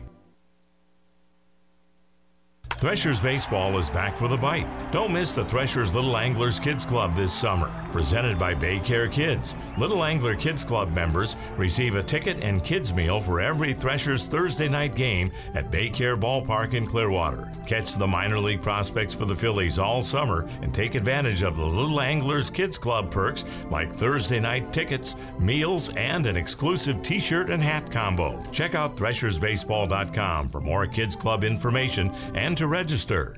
Threshers Baseball is back with a bite. Don't miss the Threshers Little Anglers Kids Club this summer. Presented by Baycare Kids. Little Angler Kids Club members receive a ticket and kids meal for every Threshers Thursday night game at Baycare Ballpark in Clearwater. Catch the minor league prospects for the Phillies all summer and take advantage of the Little Anglers Kids Club perks like Thursday night tickets, meals, and an exclusive t-shirt and hat combo. Check out ThreshersBaseball.com for more Kids Club information and to register.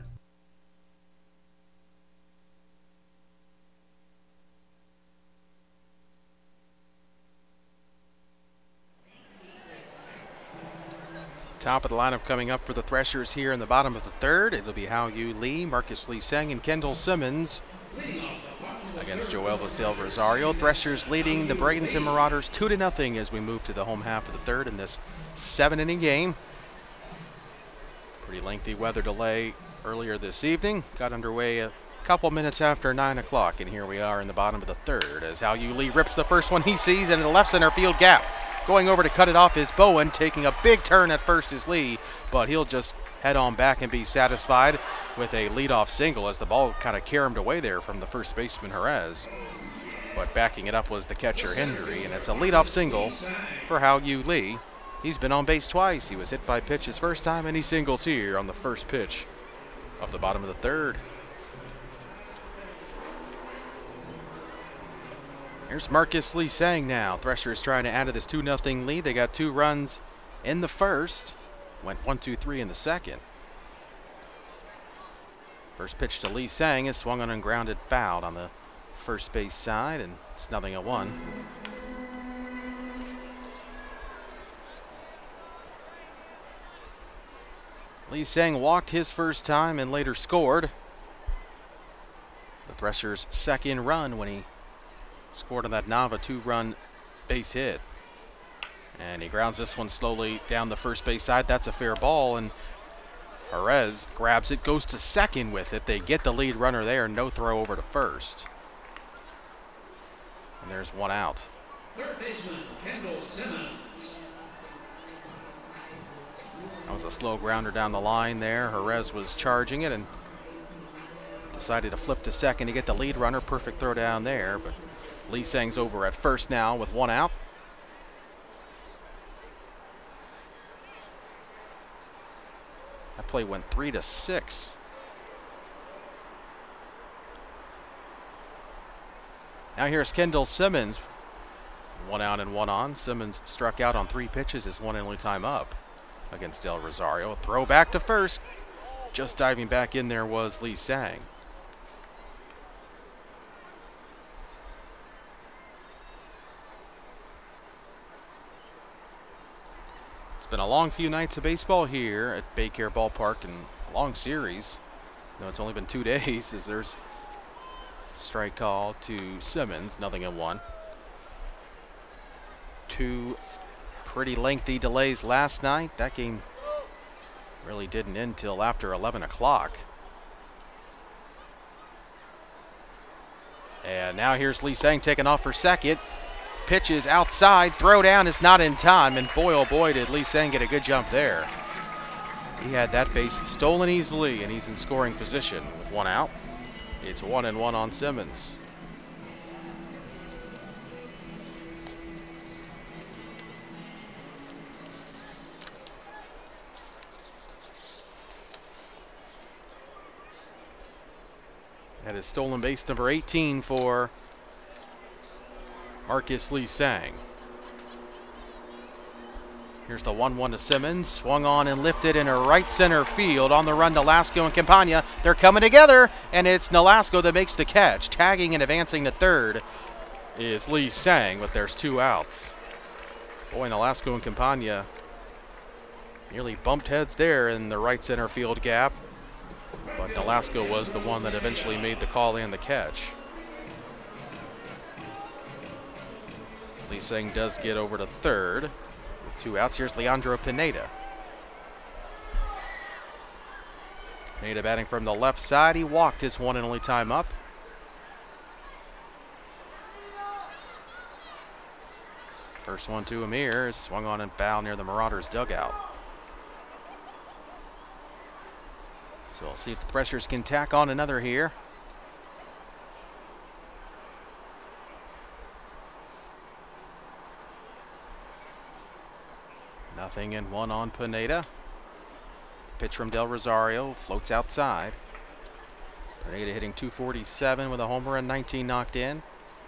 Top of the lineup coming up for the Threshers here in the bottom of the third. It'll be Hao Yu Lee, Marcus Lee Seng, and Kendall Simmons against Joel Vasil Rosario. Threshers leading the Bradenton Marauders 2-0 as we move to the home half of the third in this 7-inning game. Pretty lengthy weather delay earlier this evening. Got underway a couple minutes after 9 o'clock, and here we are in the bottom of the third as Hao Yu Lee rips the first one he sees in the left center field gap. Going over to cut it off is Bowen, taking a big turn at first is Lee, but he'll just head on back and be satisfied with a leadoff single as the ball kind of caromed away there from the first baseman Jerez. But backing it up was the catcher Hendry, and it's a leadoff single for Hao Yu Lee. He's been on base twice. He was hit by pitch his first time, and he singles here on the first pitch of the bottom of the third. Here's Marcus Lee Sang now. Threshers trying to add to this 2-0 lead. They got 2 runs in the first. Went 1-2-3 in the second. First pitch to Lee Sang is swung on and grounded fouled on the first base side, and it's 0-1. Lee Sang walked his first time and later scored. The Threshers' second run when he scored on that Nava 2-run base hit. And he grounds this one slowly down the first base side. That's a fair ball, and Jerez grabs it, goes to second with it. They get the lead runner there, no throw over to first. And there's one out. Third baseman Kendall Simmons. That was a slow grounder down the line there. Jerez was charging it and decided to flip to second to get the lead runner. Perfect throw down there, but Lee Sang's over at first now with one out. That play went 3-6. Now here's Kendall Simmons. One out and one on. Simmons struck out on 3 pitches, his one and only time up against Del Rosario. Throw back to first. Just diving back in there was Lee Sang. It's been a long few nights of baseball here at Baycare Ballpark, and a long series. It's only been 2 days as there's strike call to Simmons, 0-1. 2 pretty lengthy delays last night. That game really didn't end till after 11 o'clock. And now here's Lee Sang taking off for second. Pitch is outside, throw down is not in time, and boy oh boy did Lee Sang get a good jump there. He had that base stolen easily, and he's in scoring position with one out. It's 1-1 on Simmons. That is stolen base number 18 for Marcus Lee Sang. Here's the 1-1 to Simmons. Swung on and lifted in a right center field. On the run, Nolasco and Campagna. They're coming together, and it's Nolasco that makes the catch. Tagging and advancing to third is Lee Sang, but there's 2 outs. Boy, Nolasco and Campagna nearly bumped heads there in the right center field gap. But Nolasco was the one that eventually made the call and the catch. Lee Sang does get over to third with 2 outs. Here's Leandro Pineda. Pineda batting from the left side. He walked his one and only time up. First one to Amir is swung on and foul near the Marauders dugout. So we'll see if the Threshers can tack on another here. Nothing in one on Pineda. Pitch from Del Rosario floats outside. Pineda hitting .247 with a homer and 19 knocked in.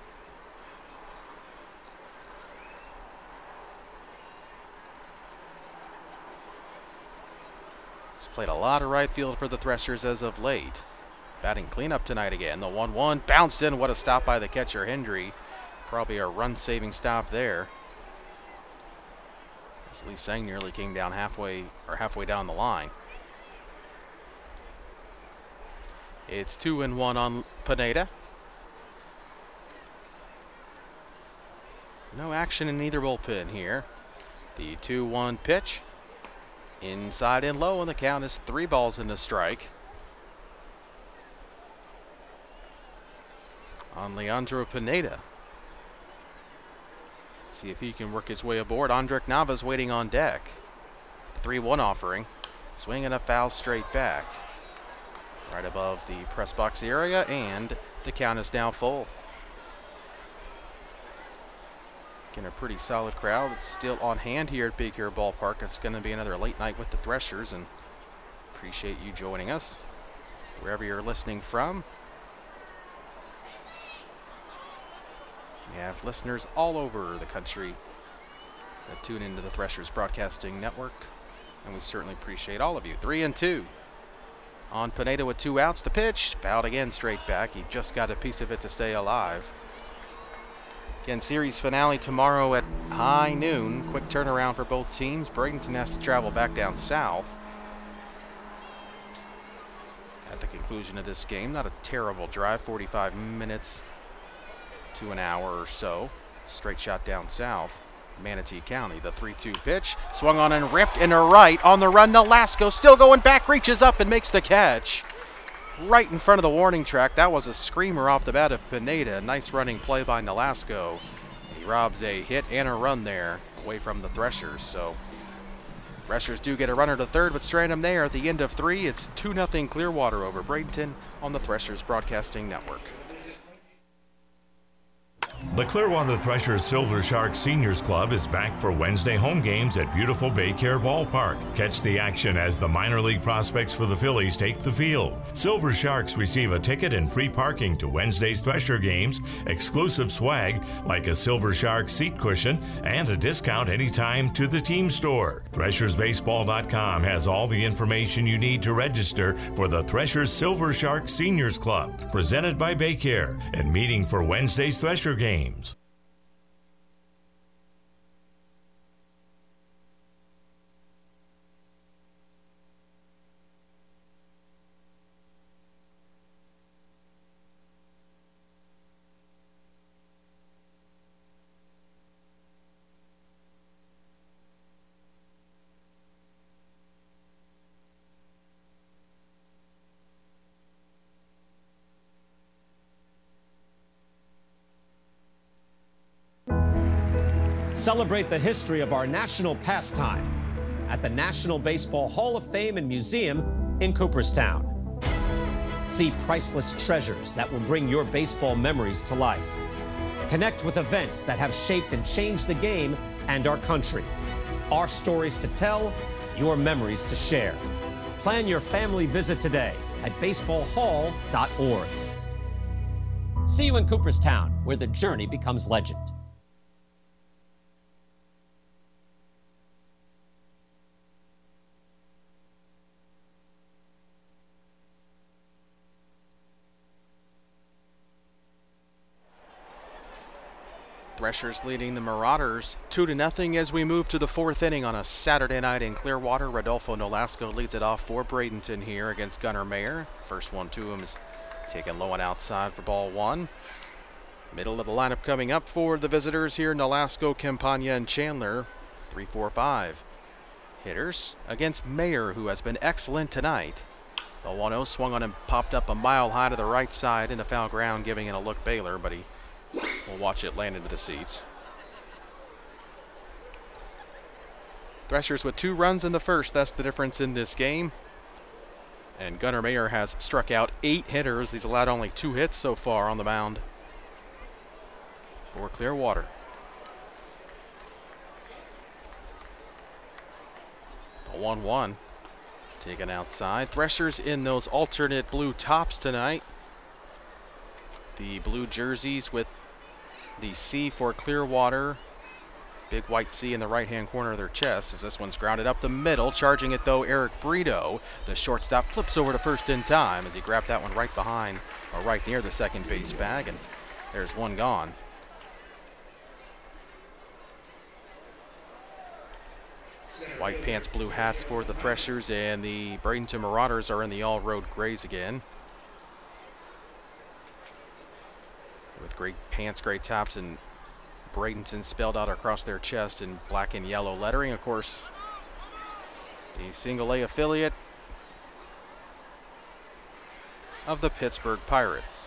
Played a lot of right field for the Threshers as of late. Batting cleanup tonight again. The 1-1 bounced in. What a stop by the catcher Hendry. Probably a run-saving stop there. As Lee Sang nearly came down halfway down the line. It's 2-1 on Pineda. No action in either bullpen here. The 2-1 pitch. Inside and low, and the count is 3 balls and a strike on Leandro Pineda. See if he can work his way aboard. Andrek Nava's waiting on deck. 3-1 offering. Swinging a foul straight back. Right above the press box area, and the count is now full. Again, a pretty solid crowd. It's still on hand here at Baycare Ballpark. It's going to be another late night with the Threshers, and appreciate you joining us wherever you're listening from. We have listeners all over the country that tune into the Threshers Broadcasting Network, and we certainly appreciate all of you. 3-2 on Pineda with 2 outs. The pitch, fouled again straight back. He just got a piece of it to stay alive. Again, series finale tomorrow at high noon. Quick turnaround for both teams. Bradenton has to travel back down south at the conclusion conclusion of this game. Not a terrible drive, 45 minutes to an hour or so. Straight shot down south, Manatee County. The 3-2 pitch, swung on and ripped into right. On the run, Nolasco still going back, reaches up and makes the catch. Right in front of the warning track. That was a screamer off the bat of Pineda. Nice running play by Nolasco. He robs a hit and a run there away from the Threshers. So Threshers do get a runner to third, but strand him there at the end of 3. It's 2-0 Clearwater over Bradenton on the Threshers Broadcasting Network. The Clearwater Threshers Silver Sharks Seniors Club is back for Wednesday home games at beautiful Baycare Ballpark. Catch the action as the minor league prospects for the Phillies take the field. Silver Sharks receive a ticket and free parking to Wednesday's Thresher games, exclusive swag like a Silver Shark seat cushion, and a discount anytime to the team store. ThreshersBaseball.com has all the information you need to register for the Threshers Silver Sharks Seniors Club, presented by Baycare, and meeting for Wednesday's Thresher games. Celebrate the history of our national pastime at the National Baseball Hall of Fame and Museum in Cooperstown. See priceless treasures that will bring your baseball memories to life. Connect with events that have shaped and changed the game and our country. Our stories to tell, your memories to share. Plan your family visit today at baseballhall.org. See you in Cooperstown, where the journey becomes legend. Threshers leading the Marauders 2-0 as we move to the 4th inning on a Saturday night in Clearwater. Rodolfo Nolasco leads it off for Bradenton here against Gunnar Mayer. First one to him is taken low and outside for ball 1. Middle of the lineup coming up for the visitors here, Nolasco, Campagna, and Chandler. 3-4-5 hitters against Mayer, who has been excellent tonight. The 1-0 swung on and popped up a mile high to the right side into foul ground, giving it a look Baylor, but we'll watch it land into the seats. Threshers with 2 runs in the first. That's the difference in this game. And Gunnar Mayer has struck out 8 hitters. He's allowed only 2 hits so far on the mound for Clearwater. A 1-1 taken outside. Threshers in those alternate blue tops tonight. The blue jerseys with the C for Clearwater. Big white C in the right-hand corner of their chest as this one's grounded up the middle. Charging it, though, Eric Brito. The shortstop flips over to first in time as he grabbed that one right behind, or right near the second base bag, and there's one gone. White pants, blue hats for the Threshers, and the Bradenton Marauders are in the all-road grays again. With gray pants, gray tops, and Bradenton spelled out across their chest in black and yellow lettering. Of course, the single A affiliate of the Pittsburgh Pirates.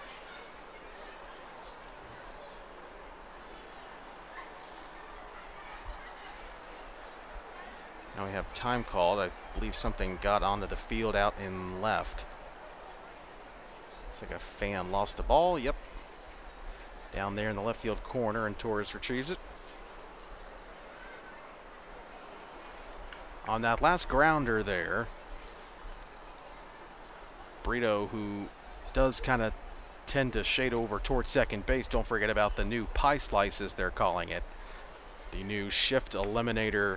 Now we have time called. I believe something got onto the field out in left. Looks like a fan lost the ball. Yep. Down there in the left field corner, and Torres retrieves it. On that last grounder there, Brito, who does kind of tend to shade over towards second base. Don't forget about the new pie slices, they're calling it. The new shift eliminator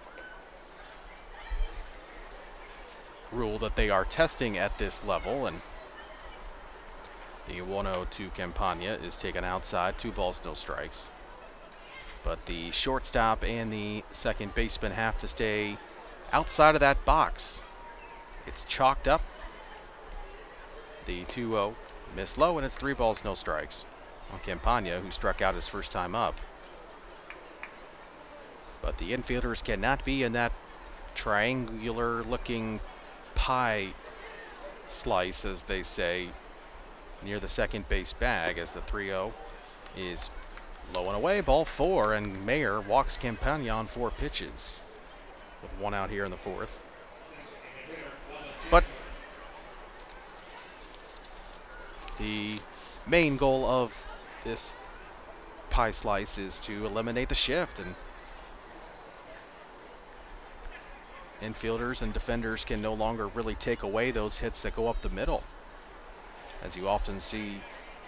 rule that they are testing at this level, and the 1-0 to Campagna is taken outside. 2 balls, no strikes. But the shortstop and the second baseman have to stay outside of that box. It's chalked up The 2-0 missed low, and it's 3 balls, no strikes on Campagna, who struck out his first time up. But the infielders cannot be in that triangular-looking pie slice, as they say, near the second base bag, as the 3-0 is low and away, ball 4, and Mayer walks Campagna on 4 pitches with 1 out here in the 4th. But the main goal of this pie slice is to eliminate the shift, and infielders and defenders can no longer really take away those hits that go up the middle, as you often see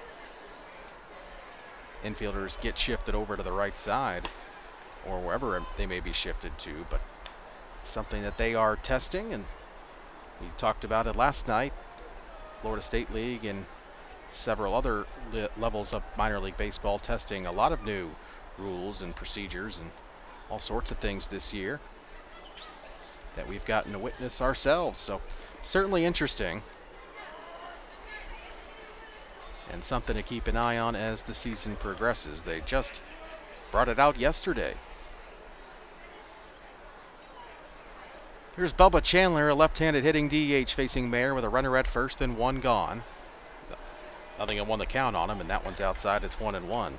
infielders get shifted over to the right side or wherever they may be shifted to. But something that they are testing, and we talked about it last night. Florida State League and several other levels of minor league baseball testing a lot of new rules and procedures and all sorts of things this year that we've gotten to witness ourselves. So certainly interesting, and something to keep an eye on as the season progresses. They just brought it out yesterday. Here's Bubba Chandler, a left-handed hitting DH, facing Mayer with a runner at first and 1 gone. Nothing and 1 to count on him, and that one's outside. It's 1-1.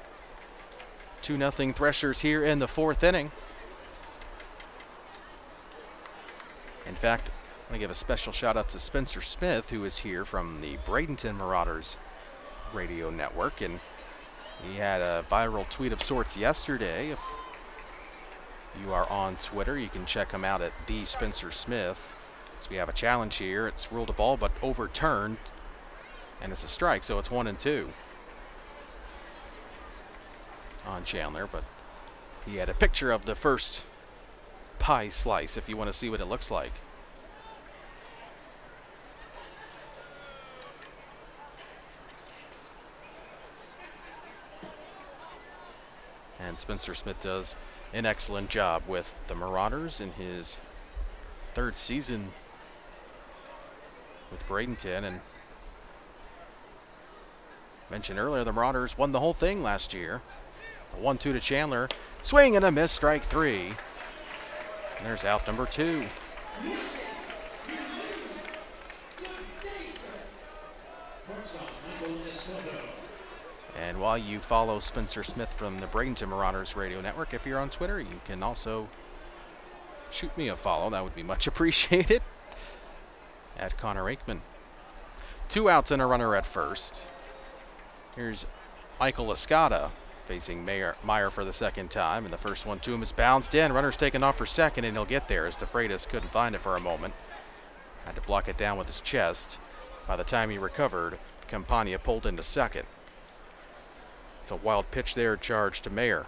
2-0 Threshers here in the 4th inning. In fact, I want to give a special shout out to Spencer Smith, who is here from the Bradenton Marauders radio network, and he had a viral tweet of sorts yesterday. If you are on Twitter, you can check him out at the Spencer Smith. So we have a challenge here. It's ruled a ball but overturned, and it's a strike, so it's 1-2 on Chandler. But he had a picture of the first pie slice if you want to see what it looks like. And Spencer Smith does an excellent job with the Marauders in his 3rd season with Bradenton. And mentioned earlier, the Marauders won the whole thing last year. A 1-2 to Chandler. Swing and a miss, strike 3. And there's out number 2. And while you follow Spencer Smith from the Bradenton Marauders radio network, if you're on Twitter, you can also shoot me a follow. That would be much appreciated. At Connor Aikman. 2 outs and a runner at first. Here's Michael Escada facing Meyer for the 2nd time, and the first one to him is bounced in. Runner's taken off for 2nd, and he'll get there as DeFreitas couldn't find it for a moment. Had to block it down with his chest. By the time he recovered, Campagna pulled into 2nd. It's a wild pitch there, charged to Mayer.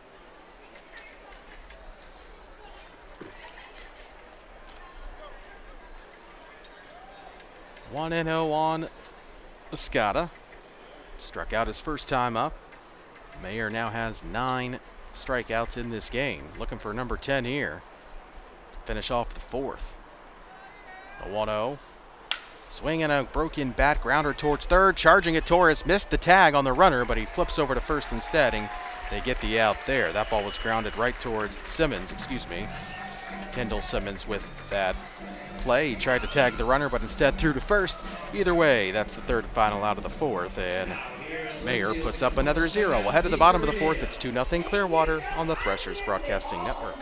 One and 0 on Escada. Struck out his first time up. Mayer now has 9 strikeouts in this game. Looking for number 10 here. Finish off the 4th. A 1-0. Swing and a broken bat, grounder towards 3rd. Charging it, Torres missed the tag on the runner, but he flips over to 1st instead, and they get the out there. That ball was grounded right towards Simmons, Kendall Simmons with that play. He tried to tag the runner, but instead threw to 1st. Either way, that's the 3rd and final out of the 4th, and Mayer puts up another 0. Ahead of the bottom of the 4th, it's 2-0 Clearwater on the Threshers Broadcasting Network.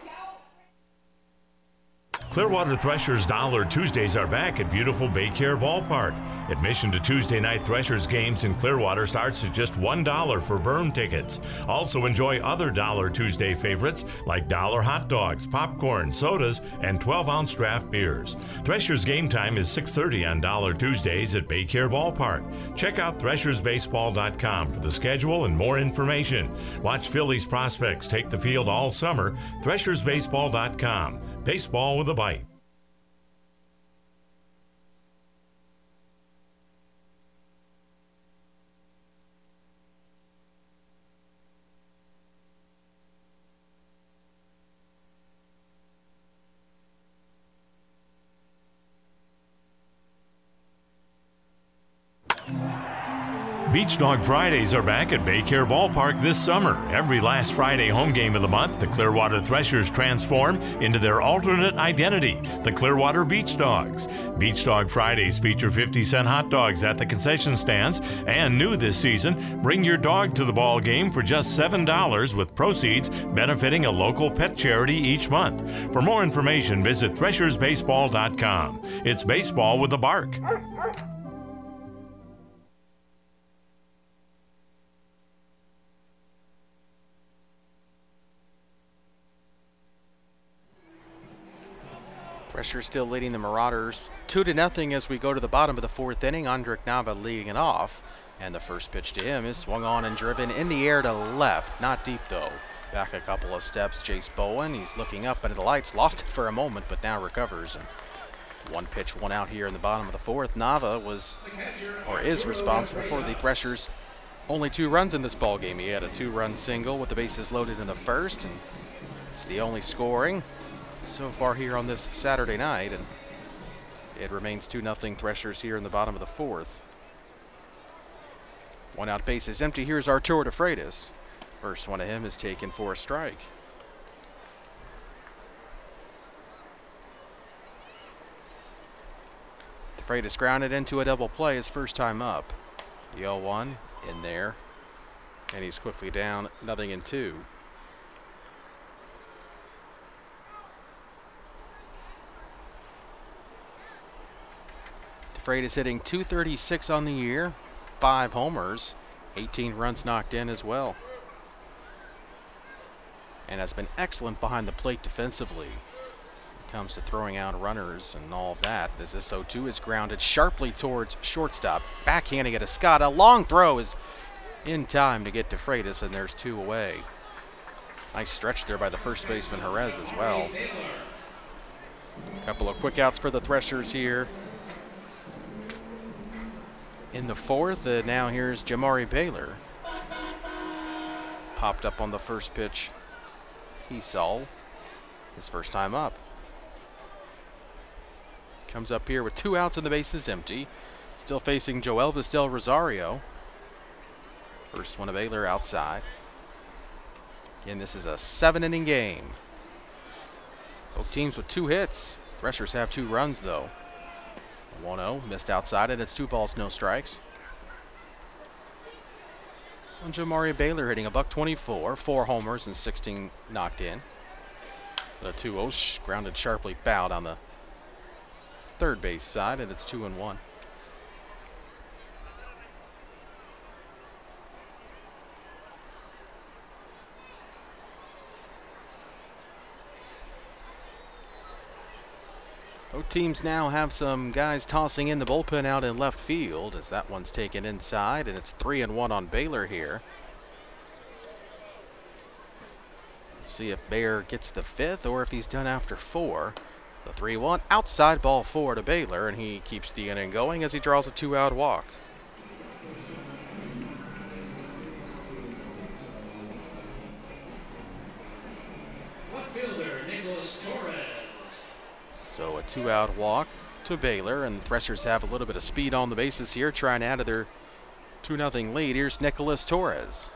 Clearwater Threshers Dollar Tuesdays are back at beautiful Baycare Ballpark. Admission to Tuesday night Threshers games in Clearwater starts at just $1 for Burn tickets. Also enjoy other Dollar Tuesday favorites like dollar hot dogs, popcorn, sodas, and 12-ounce draft beers. Threshers game time is 6:30 on Dollar Tuesdays at Baycare Ballpark. Check out threshersbaseball.com for the schedule and more information. Watch Phillies prospects take the field all summer. threshersbaseball.com. Baseball with a bite. Beach Dog Fridays are back at Baycare Ballpark this summer. Every last Friday home game of the month, the Clearwater Threshers transform into their alternate identity, the Clearwater Beach Dogs. Beach Dog Fridays feature 50-cent hot dogs at the concession stands, and new this season, bring your dog to the ball game for just $7 with proceeds benefiting a local pet charity each month. For more information, visit threshersbaseball.com. It's baseball with a bark. Threshers still leading the Marauders 2-0 as we go to the bottom of the fourth inning. Andrik Nava leading it off. And the first pitch to him is swung on and driven in the air to left. Not deep though. Back a couple of steps, Jace Bowen. He's looking up into the lights. Lost it for a moment, but now recovers. And one pitch, one out here in the bottom of the fourth. Nava is responsible for the Threshers' only 2 runs in this ball game. He had a 2-run single with the bases loaded in the first, and it's the only scoring so far here on this Saturday night, and it remains 2-0 Threshers here in the bottom of the fourth. One out, base is empty. Here's Arturo De Freitas. First one of him is taken for a strike. De Freitas grounded into a double play his first time up. The 0-1 in there, and he's quickly down 0-2. Freitas hitting .236 on the year, 5 homers, 18 runs knocked in as well. And has been excellent behind the plate defensively. When it comes to throwing out runners and all of that. As this 0-2 is grounded sharply towards shortstop. Backhanding it to Scott. A long throw is in time to get to Freitas, and there's 2 away. Nice stretch there by the first baseman Jerez as well. A couple of quick outs for the Threshers here in the fourth. Now here's Jamari Baylor. Popped up on the first pitch he saw his first time up. Comes up here with 2 outs and the base is empty. Still facing Joelvis Del Rosario. First one of Baylor outside. Again, this is a 7-inning game. Both teams with 2 hits. Threshers have 2 runs though. 1-0, missed outside, and it's 2 balls, no strikes. And Jamari Baylor hitting a .124, 4 homers and 16 knocked in. The 2-0 grounded sharply foul on the third base side, and it's 2-1. Both teams now have some guys tossing in the bullpen out in left field as that one's taken inside, and it's 3-1 on Baylor here. See if Bayer gets the 5th or if he's done after 4. The 3-1 outside, ball 4 to Baylor, and he keeps the inning going as he draws a 2-out walk. So a 2-out walk to Baylor, and Threshers have a little bit of speed on the bases here, trying to add to their 2-0 lead. Here's Nicholas Torres.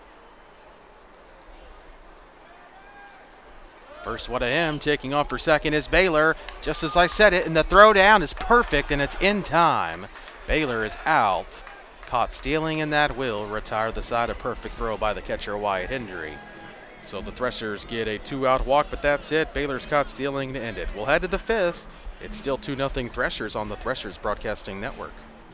First one of him, taking off for second is Baylor. Just as I said it, and the throw down is perfect, and it's in time. Baylor is out. Caught stealing, and that will retire the side. A perfect throw by the catcher Wyatt Hendry. So the Threshers get a 2-out walk, but that's it. Baylor's caught stealing to end it. We'll head to the 5th. It's still 2-0 Threshers on the Threshers Broadcasting Network.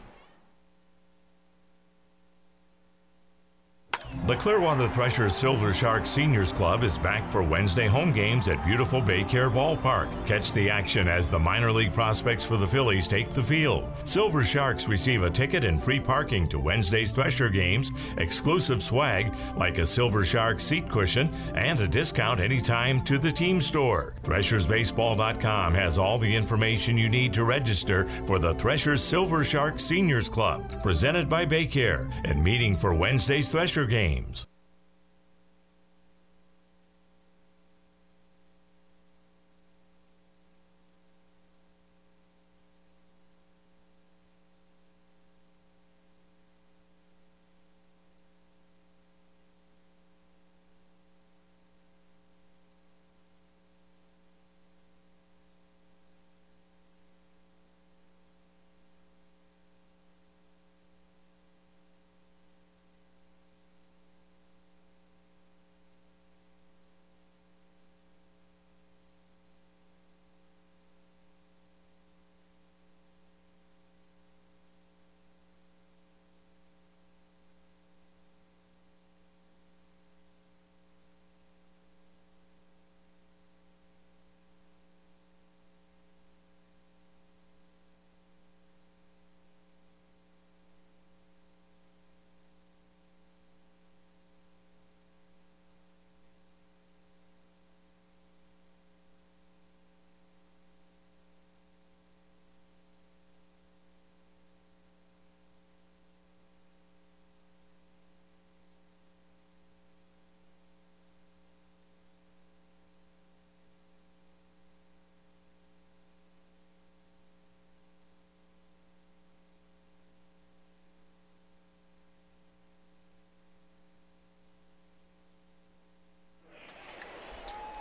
The Clearwater Threshers Silver Sharks Seniors Club is back for Wednesday home games at beautiful Baycare Ballpark. Catch the action as the minor league prospects for the Phillies take the field. Silver Sharks receive a ticket and free parking to Wednesday's Thresher games, exclusive swag like a Silver Shark seat cushion, and a discount anytime to the team store. ThreshersBaseball.com has all the information you need to register for the Threshers Silver Sharks Seniors Club, presented by Baycare, and meeting for Wednesday's Thresher games.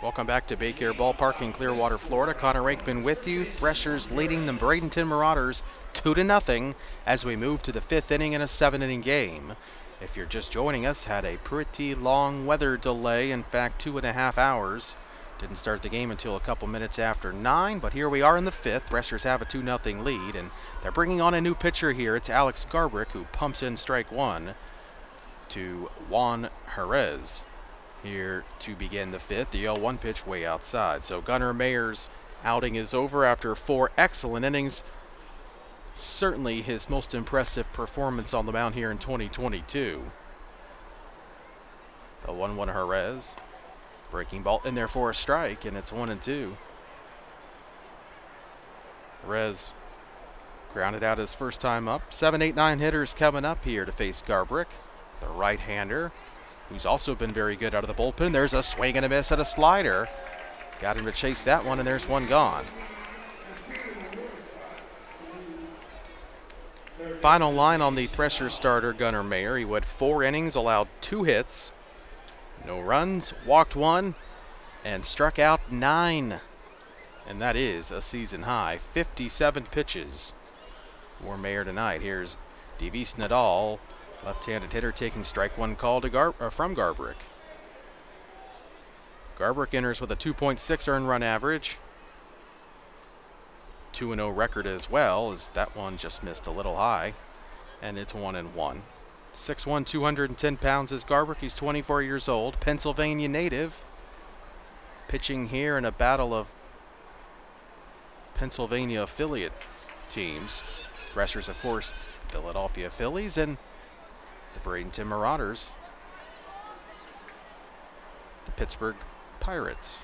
Welcome back to Baycare Ballpark in Clearwater, Florida. Connor Aikman with you. Threshers leading the Bradenton Marauders 2-0 as we move to the 5th inning in a 7-inning game. If you're just joining us, had a pretty long weather delay, in fact 2.5 hours. Didn't start the game until a couple minutes after 9, but here we are in the 5th. Threshers have a 2-0 lead, and they're bringing on a new pitcher here. It's Alex Garbrick, who pumps in strike one to Juan Jerez. Here to begin the 5th, the 0-1 pitch way outside. So Gunnar Mayer's outing is over after 4 excellent innings. Certainly his most impressive performance on the mound here in 2022. The 1-1 Jerez. Breaking ball in there for a strike, and it's 1-2. Jerez grounded out his first time up. 7, 8, 9 hitters coming up here to face Garbrick, the right-hander, who's also been very good out of the bullpen. There's a swing and a miss at a slider. Got him to chase that one, and there's one gone. Final line on the Threshers starter, Gunnar Mayer. He went 4 innings, allowed 2 hits, no runs, walked 1, and struck out 9. And that is a season high. 57 pitches for Mayer tonight. Here's Davis Nadal, left-handed hitter, taking strike one call to from Garbrick. Garbrick enters with a 2.6 earned run average. 2-0 record as well, as that one just missed a little high. And it's 1-1. 6'1", 210 pounds is Garbrick. He's 24 years old, Pennsylvania native. Pitching here in a battle of Pennsylvania affiliate teams. Threshers, of course, Philadelphia Phillies, and the Bradenton Marauders, the Pittsburgh Pirates.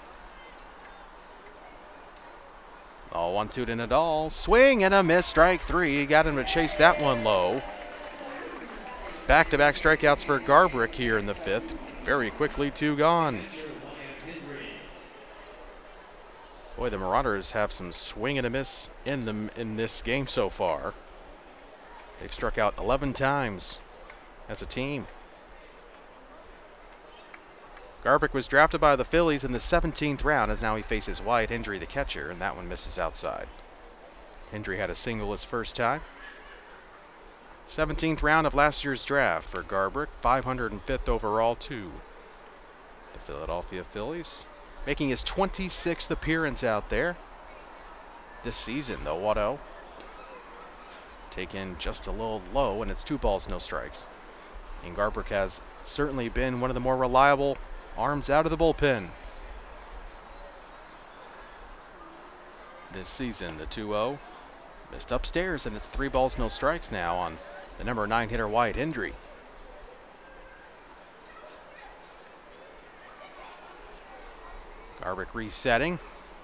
All 1-2 to Nadal. Swing and a miss, strike 3. Got him to chase that one low. Back-to-back strikeouts for Garbrick here in the 5th. Very quickly, 2 gone. Boy, the Marauders have some swing and a miss in them in this game so far. They've struck out 11 times as a team. Garbrick was drafted by the Phillies in the 17th round, as now he faces Wyatt Hendry, the catcher, and that one misses outside. Hendry had a single his first time. 17th round of last year's draft for Garbrick, 505th overall to the Philadelphia Phillies, making his 26th appearance out there this season. The 1-0 taken just a little low, and it's 2 balls, no strikes. And Garbrick has certainly been one of the more reliable arms out of the bullpen this season. The 2-0 missed upstairs, and it's 3 balls, no strikes now on the number 9 hitter, Wyatt Hendry. Garbrick resetting,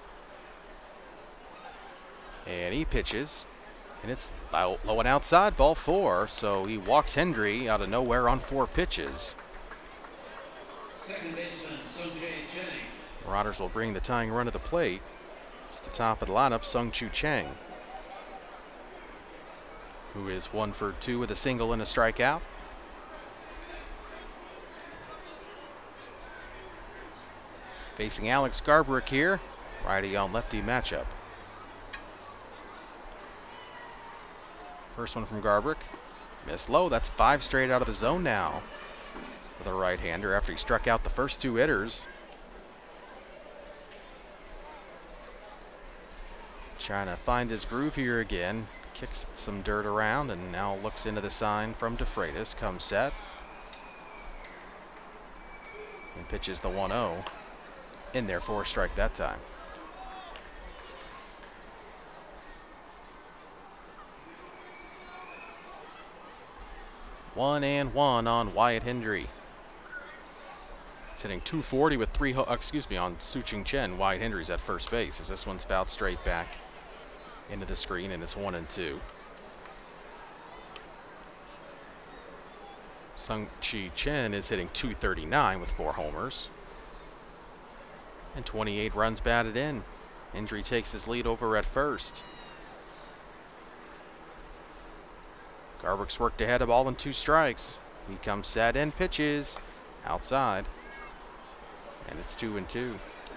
and he pitches, and it's low and outside, ball 4. So he walks Hendry out of nowhere on 4 pitches. Second baseman, Sung-Jae Chang. Marauders will bring the tying run to the plate. It's the top of the lineup, Sung-Chu Chang, who is 1 for 2 with a single and a strikeout. Facing Alex Garbrick here, righty on lefty matchup. First one from Garbrick, missed low. That's 5 straight out of the zone now for the right-hander after he struck out the first 2 hitters. Trying to find his groove here again. Kicks some dirt around and now looks into the sign from DeFreitas. Comes set and pitches the 1-0 in there for a strike that time. One and one on Wyatt Hendry. He's hitting 240 with on Sung-Jae Chang. Wyatt Hendry's at first base as this one's fouled straight back into the screen, and it's 1-2. Sung-Jae Chang is hitting 239 with 4 homers and 28 runs batted in. Hendry takes his lead over at first. Garbrick's worked ahead, a ball and 2 strikes. He comes set and pitches outside. And it's 2-2.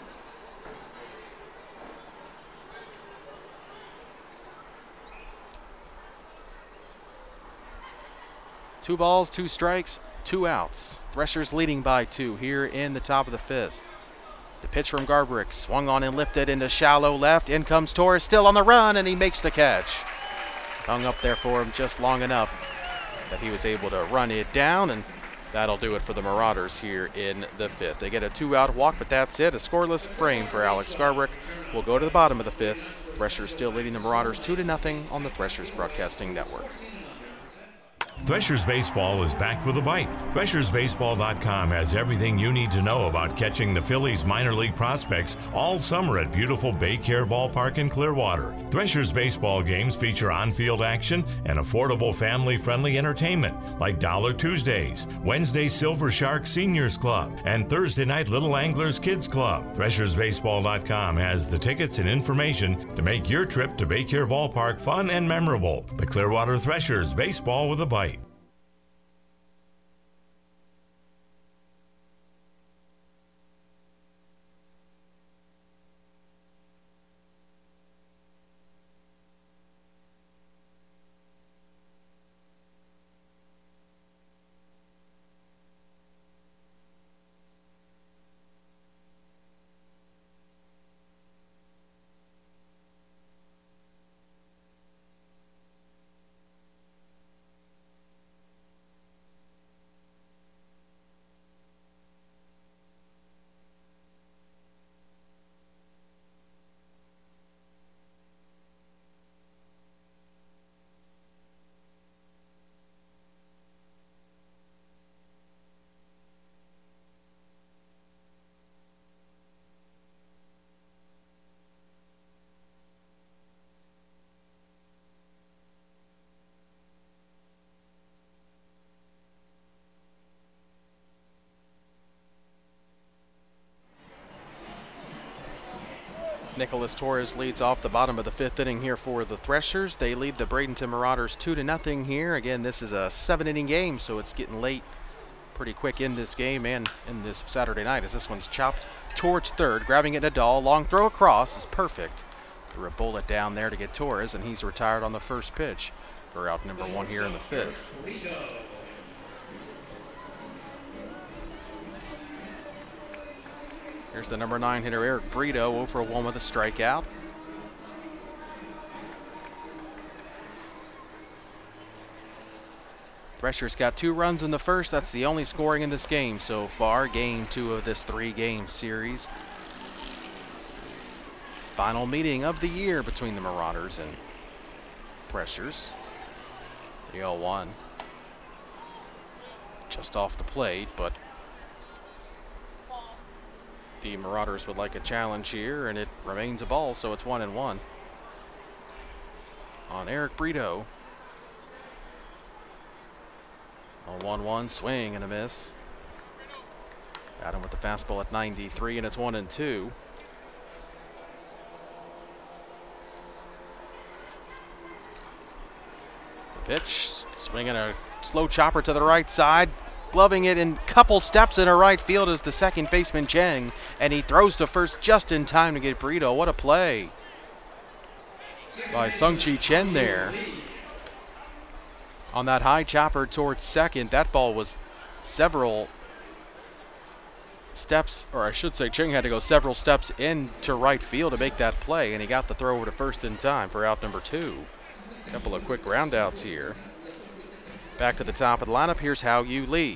Two balls, 2 strikes, 2 outs. Threshers leading by 2 here in the top of the 5th. The pitch from Garbrick, swung on and lifted into shallow left. In comes Torres, still on the run, and he makes the catch. Hung up there for him just long enough that he was able to run it down, and that'll do it for the Marauders here in the 5th. They get a 2-out walk, but that's it. A scoreless frame for Alex Garbrick. We'll go to the bottom of the 5th. Threshers still leading the Marauders 2-0 on the Threshers Broadcasting Network. Threshers Baseball is back with a bite. ThreshersBaseball.com has everything you need to know about catching the Phillies minor league prospects all summer at beautiful Baycare Ballpark in Clearwater. Threshers Baseball games feature on-field action and affordable family-friendly entertainment like Dollar Tuesdays, Wednesday Silver Shark Seniors Club, and Thursday night Little Anglers Kids Club. ThreshersBaseball.com has the tickets and information to make your trip to Baycare Ballpark fun and memorable. The Clearwater Threshers Baseball with a bite. Nicholas Torres leads off the bottom of the 5th inning here for the Threshers. They lead the Bradenton Marauders 2-0 here. Again, this is a 7-inning game, so it's getting late pretty quick in this game and in this Saturday night as this one's chopped towards third, grabbing it Nadal. Long throw across is perfect. Threw a bullet down there to get Torres, and he's retired on the first pitch for out number 1 here in the 5th. Here's the number 9 hitter, Eric Brito, 0 for 1 with a strikeout. Threshers got 2 runs in the first. That's the only scoring in this game so far. Game 2 of this 3-game series. Final meeting of the year between the Marauders and Threshers. 3-0-1. Just off the plate, but the Marauders would like a challenge here, and it remains a ball, so it's 1-1 on Eric Brito. A 1-1 swing and a miss. Got him with the fastball at 93, and it's 1-2. The pitch, swinging a slow chopper to the right side. Gloving it in couple steps into right field is the second baseman Cheng, and he throws to first just in time to get Brito. What a play by Sung-Chi Chen there. On that high chopper towards second, that ball was several steps, or I should say Cheng had to go several steps into right field to make that play, and he got the throw over to first in time for out number 2. A couple of quick groundouts here. Back to the top of the lineup, here's Hao-Yu Lee.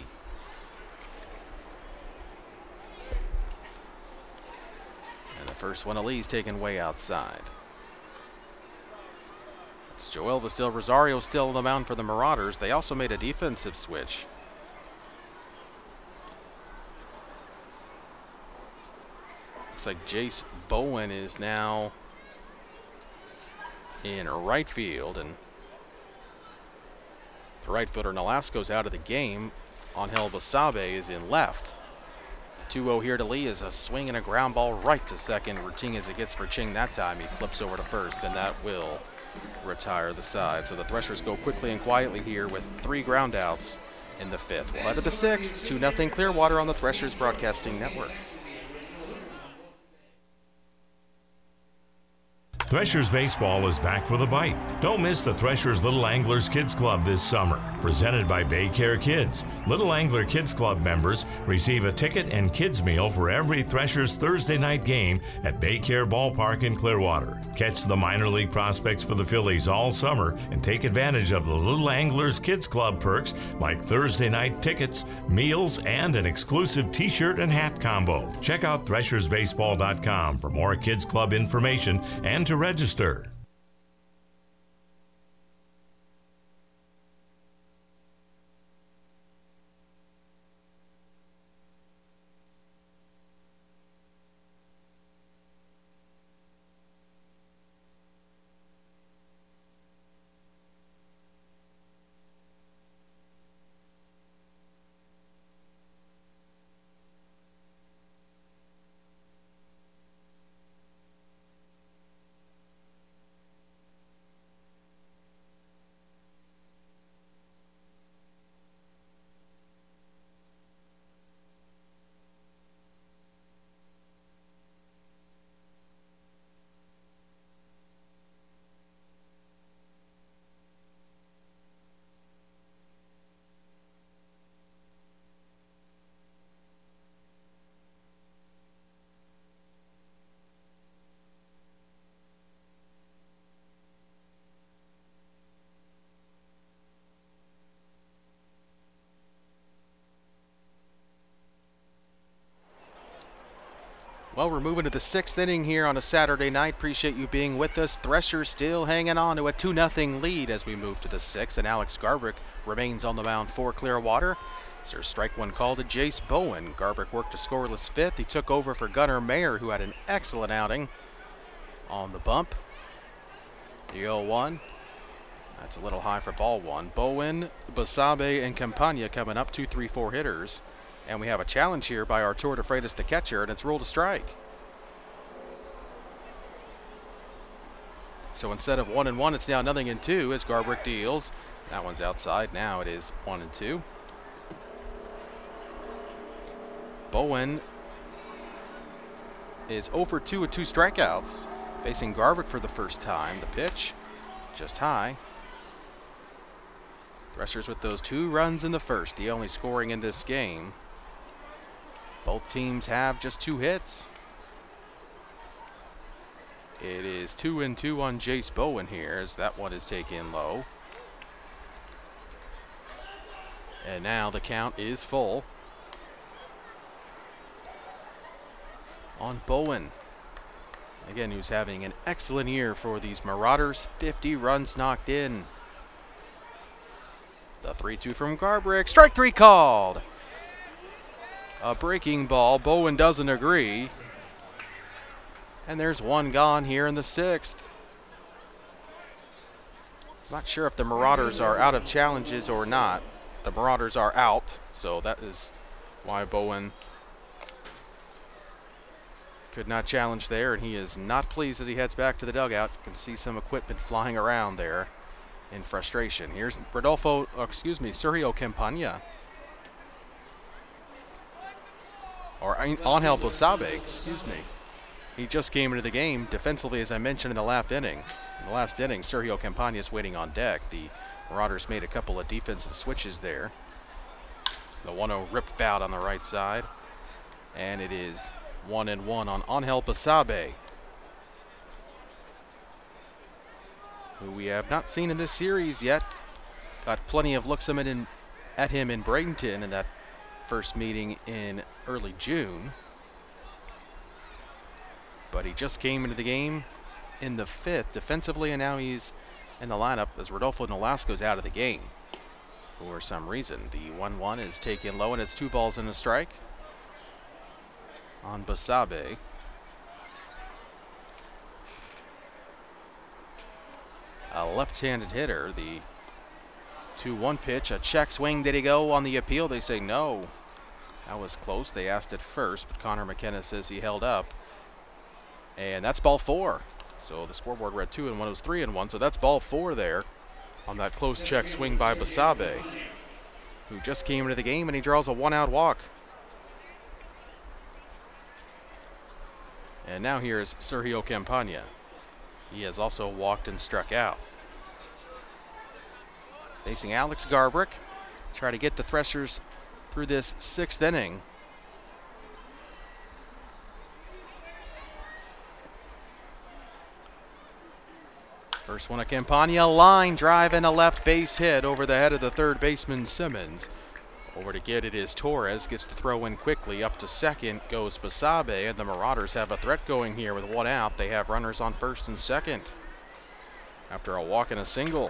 And the first one of Lee's taken way outside. It's Joel Vastil Rosario still on the mound for the Marauders. They also made a defensive switch. Looks like Jace Bowen is now in right field, and the right fielder Nolasco's out of the game. Angel Basabe is in left. 2-0 here to Lee is a swing and a ground ball right to second. Routine as it gets for Ching that time. He flips over to first, and that will retire the side. So the Threshers go quickly and quietly here with 3 groundouts in the 5th. We'll head to the 6th. 2-0 Clearwater on the Threshers Broadcasting Network. Threshers Baseball is back with a bite. Don't miss the Threshers Little Anglers Kids Club this summer. Presented by Baycare Kids. Little Angler Kids Club members receive a ticket and kids meal for every Threshers Thursday night game at Baycare Ballpark in Clearwater. Catch the minor league prospects for the Phillies all summer and take advantage of the Little Anglers Kids Club perks like Thursday night tickets, meals, and an exclusive t-shirt and hat combo. Check out threshersbaseball.com for more Kids Club information and to register. Well, we're moving to the 6th inning here on a Saturday night. Appreciate you being with us. Threshers still hanging on to a 2-0 lead as we move to the 6th, and Alex Garbrick remains on the mound for Clearwater. There's strike one called to Jace Bowen. Garbrick worked a scoreless 5th. He took over for Gunnar Mayer, who had an excellent outing on the bump. The 0-1. That's a little high for ball one. Bowen, Basabe, and Campagna coming up, 2, 3, 4 hitters. And we have a challenge here by Artur de Freitas, the catcher, and it's ruled a strike. So instead of 1-1, it's now 0-2 as Garbrick deals. That one's outside. Now it is 1-2. Bowen is 0-2 with 2 strikeouts, facing Garbrick for the first time. The pitch just high. Threshers with those 2 runs in the first, the only scoring in this game. Both teams have just 2 hits. It is 2-2 on Jace Bowen here as that one is taken low. And now the count is full on Bowen. Again, who's having an excellent year for these Marauders. 50 runs knocked in. The 3-2 from Garbrick. Strike 3 called. A breaking ball. Bowen doesn't agree. And there's one gone here in the 6th. Not sure if the Marauders are out of challenges or not. The Marauders are out, so that is why Bowen could not challenge there, and he is not pleased as he heads back to the dugout. You can see some equipment flying around there in frustration. Here's Sergio Campagna. Or Angel Basabe, excuse me. He just came into the game defensively, as I mentioned in the last inning. In the last inning, Sergio Campagna is waiting on deck. The Marauders made a couple of defensive switches there. The 1-0 rip foul on the right side. And it is 1-1 on Angel Basabe, who we have not seen in this series yet. Got plenty of looks at him in Bradenton in that first meeting in early June. But he just came into the game in the 5th defensively, and now he's in the lineup as Rodolfo Nolasco's out of the game for some reason. The 1-1 is taken low, and it's 2 balls and a strike on Basabe. A left-handed hitter. The 2-1 pitch, a check swing. Did he go on the appeal? They say no. That was close. They asked it first, but Connor McKenna says he held up. And that's ball 4. So the scoreboard read 2-1. It was 3-1. So that's ball 4 there on that close check swing by Basabe, who just came into the game, and he draws a 1-out walk. And now here's Sergio Campagna. He has also walked and struck out. Facing Alex Garbrick, try to get the Threshers through this 6th inning. First one at Campagna, line drive and a left base hit over the head of the third baseman Simmons. Over to get it is Torres, gets the throw in quickly. Up to second goes Basabe, and the Marauders have a threat going here with one out. They have runners on first and second after a walk and a single.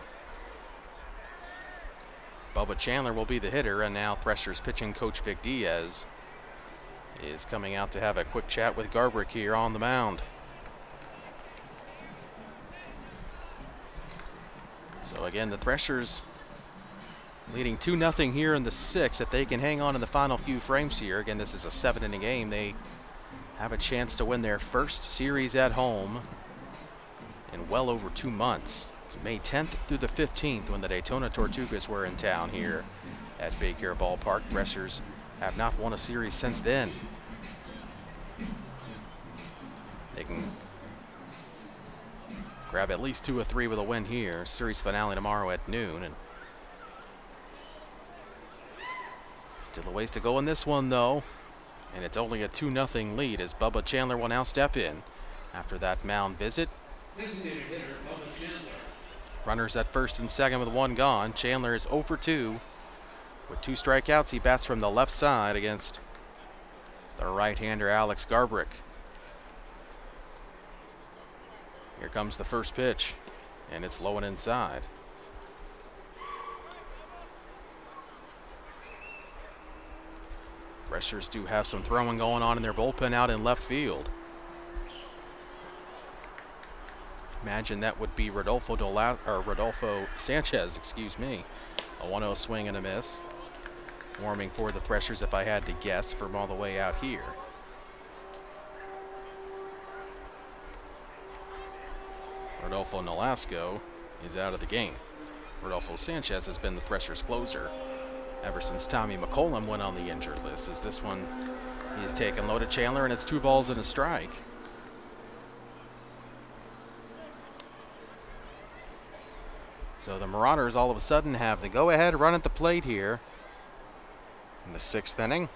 Bubba Chandler will be the hitter, and now Threshers pitching coach Vic Diaz is coming out to have a quick chat with Garbrick here on the mound. So again, the Threshers leading 2-0 here in the 6th. If they can hang on in the final few frames here, again, this is a 7-inning game, they have a chance to win their first series at home in well over 2 months. It's May 10th through the 15th when the Daytona Tortugas were in town here at Baycare Ballpark. Threshers have not won a series since then. They can grab at least 2 or 3 with a win here. Series finale tomorrow at noon. And still a ways to go in this one, though. And it's only a 2-0 lead as Bubba Chandler will now step in after that mound visit. Designated hitter, Bubba Chandler. Runners at first and second with 1 gone. Chandler is 0 for 2. With 2 strikeouts, he bats from the left side against the right-hander Alex Garbrick. Here comes the first pitch, and it's low and inside. Threshers do have some throwing going on in their bullpen out in left field. Imagine that would be Rodolfo Sanchez, excuse me. A 1-0 swing and a miss. Warming for the Threshers, if I had to guess, from all the way out here. Rodolfo Nolasco is out of the game. Rodolfo Sanchez has been the Threshers' closer ever since Tommy McCollum went on the injured list. As this one, he is taken low to Chandler, and it's 2 balls and a strike. So the Marauders all of a sudden have the go-ahead run at the plate here in the 6th inning.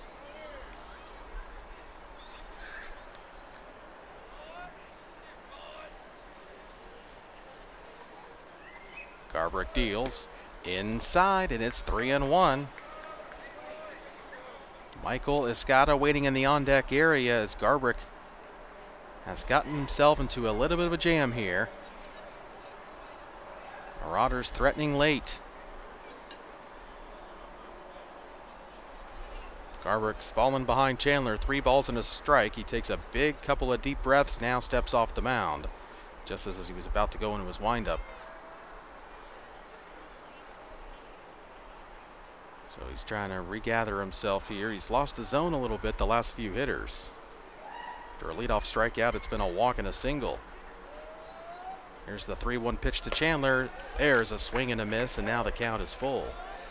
Garbrick deals inside, and it's 3-1. Michael Escada waiting in the on-deck area as Garbrick has gotten himself into a little bit of a jam here. Marauders threatening late. Garbrick's fallen behind Chandler, 3 balls and a strike. He takes a big couple of deep breaths, now steps off the mound, just as he was about to go into his windup. So he's trying to regather himself here. He's lost the zone a little bit the last few hitters. After a leadoff strikeout, it's been a walk and a single. Here's the 3-1 pitch to Chandler. There's a swing and a miss, and now the count is full.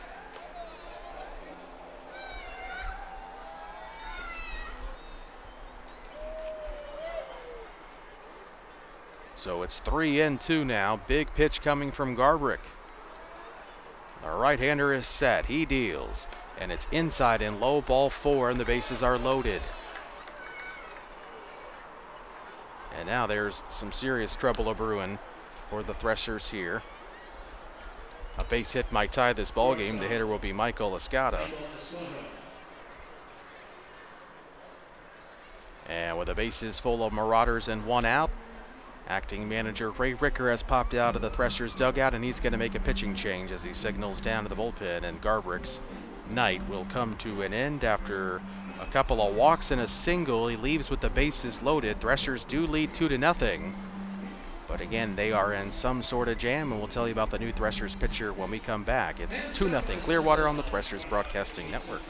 So it's 3-2 now. Big pitch coming from Garbrick. The right-hander is set. He deals, and it's inside and low, ball 4, and the bases are loaded. And now there's some serious trouble a-brewing for the Threshers here. A base hit might tie this ball game. The hitter will be Michael Escada. And with the bases full of Marauders and 1 out, acting manager Ray Ricker has popped out of the Threshers dugout, and he's going to make a pitching change as he signals down to the bullpen. And Garbrick's night will come to an end after a couple of walks and a single. He leaves with the bases loaded. Threshers do lead 2-0. But again, they are in some sort of jam, and we'll tell you about the new Threshers pitcher when we come back. It's 2-0 Clearwater on the Threshers Broadcasting Network.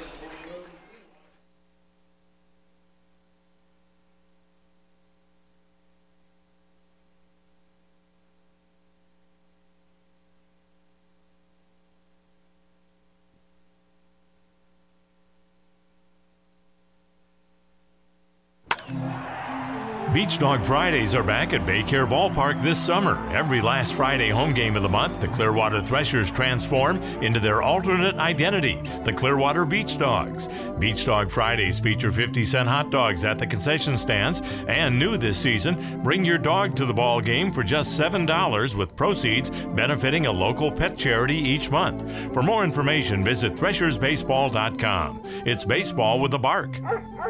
Beach Dog Fridays are back at Baycare Ballpark this summer. Every last Friday home game of the month, the Clearwater Threshers transform into their alternate identity, the Clearwater Beach Dogs. Beach Dog Fridays feature 50-cent hot dogs at the concession stands, and new this season, bring your dog to the ball game for just $7 with proceeds benefiting a local pet charity each month. For more information, visit threshersbaseball.com. It's baseball with a bark.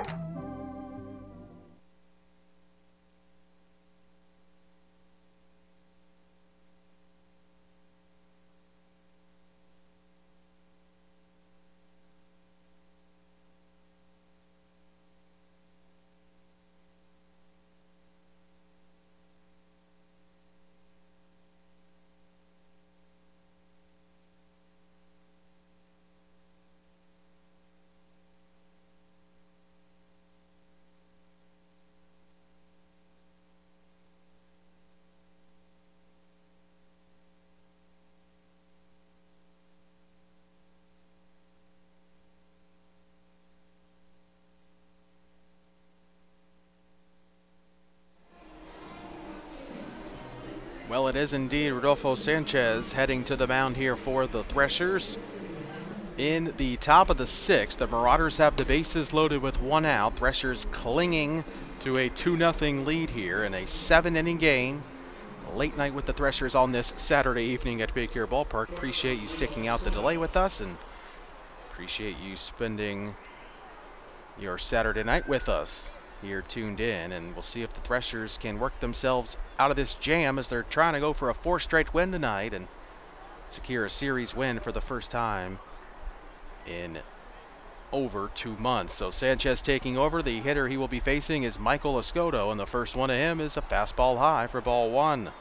Well, it is indeed Rodolfo Sanchez heading to the mound here for the Threshers. In the top of the sixth, the Marauders have the bases loaded with one out. Threshers clinging to a 2-0 lead here in a 7-inning game. Late night with the Threshers on this Saturday evening at Baycare Ballpark. Appreciate you sticking out the delay with us, and appreciate you spending your Saturday night with us here tuned in, and we'll see if the Threshers can work themselves out of this jam as they're trying to go for a 4th straight win tonight and secure a series win for the first time in over 2 months. So Sanchez taking over. The hitter he will be facing is Michael Escoto, and the first one to him is a fastball high for ball 1.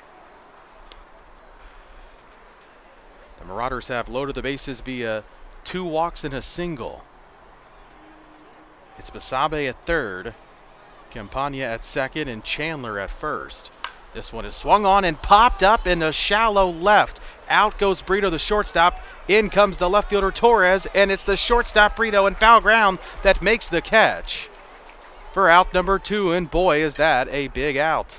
The Marauders have loaded the bases via 2 walks and a single. It's Basabe at third, Campagna at second, and Chandler at first. This one is swung on and popped up in a shallow left. Out goes Brito, the shortstop. In comes the left fielder Torres, and it's the shortstop Brito in foul ground that makes the catch for out number 2, and boy, is that a big out.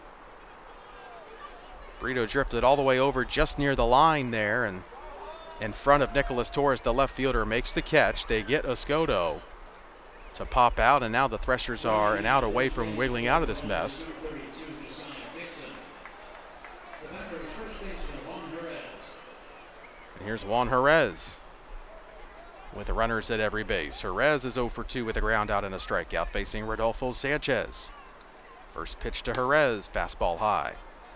Brito drifted all the way over just near the line there, and in front of Nicholas Torres, the left fielder, makes the catch. They get Escoto to pop out, and now the Threshers are an out away from wiggling out of this mess. And here's Juan Jerez with the runners at every base. Jerez is 0 for 2 with a ground out and a strikeout, facing Rodolfo Sanchez. First pitch to Jerez, fastball high.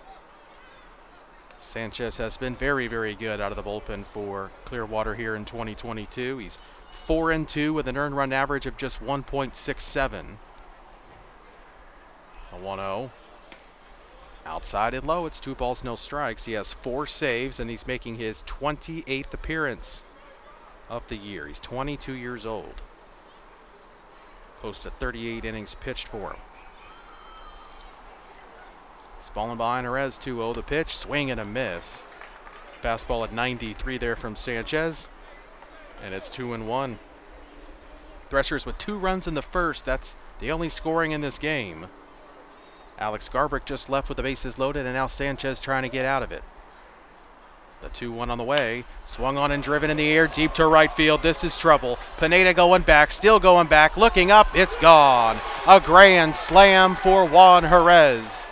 Sanchez has been very, very good out of the bullpen for Clearwater here in 2022. He's 4-2 with an earned run average of just 1.67. A 1-0. Outside and low, it's 2 balls, no strikes. He has 4 saves, and he's making his 28th appearance of the year. He's 22 years old. Close to 38 innings pitched for him. It's falling behind Jerez, 2-0 the pitch. Swing and a miss. Fastball at 93 there from Sanchez. And it's 2-1. Threshers with 2 runs in the first. That's the only scoring in this game. Alex Garbrick just left with the bases loaded, and now Sanchez trying to get out of it. The 2-1 on the way. Swung on and driven in the air deep to right field. This is trouble. Pineda going back, still going back, looking up. It's gone. A grand slam for Juan Jerez.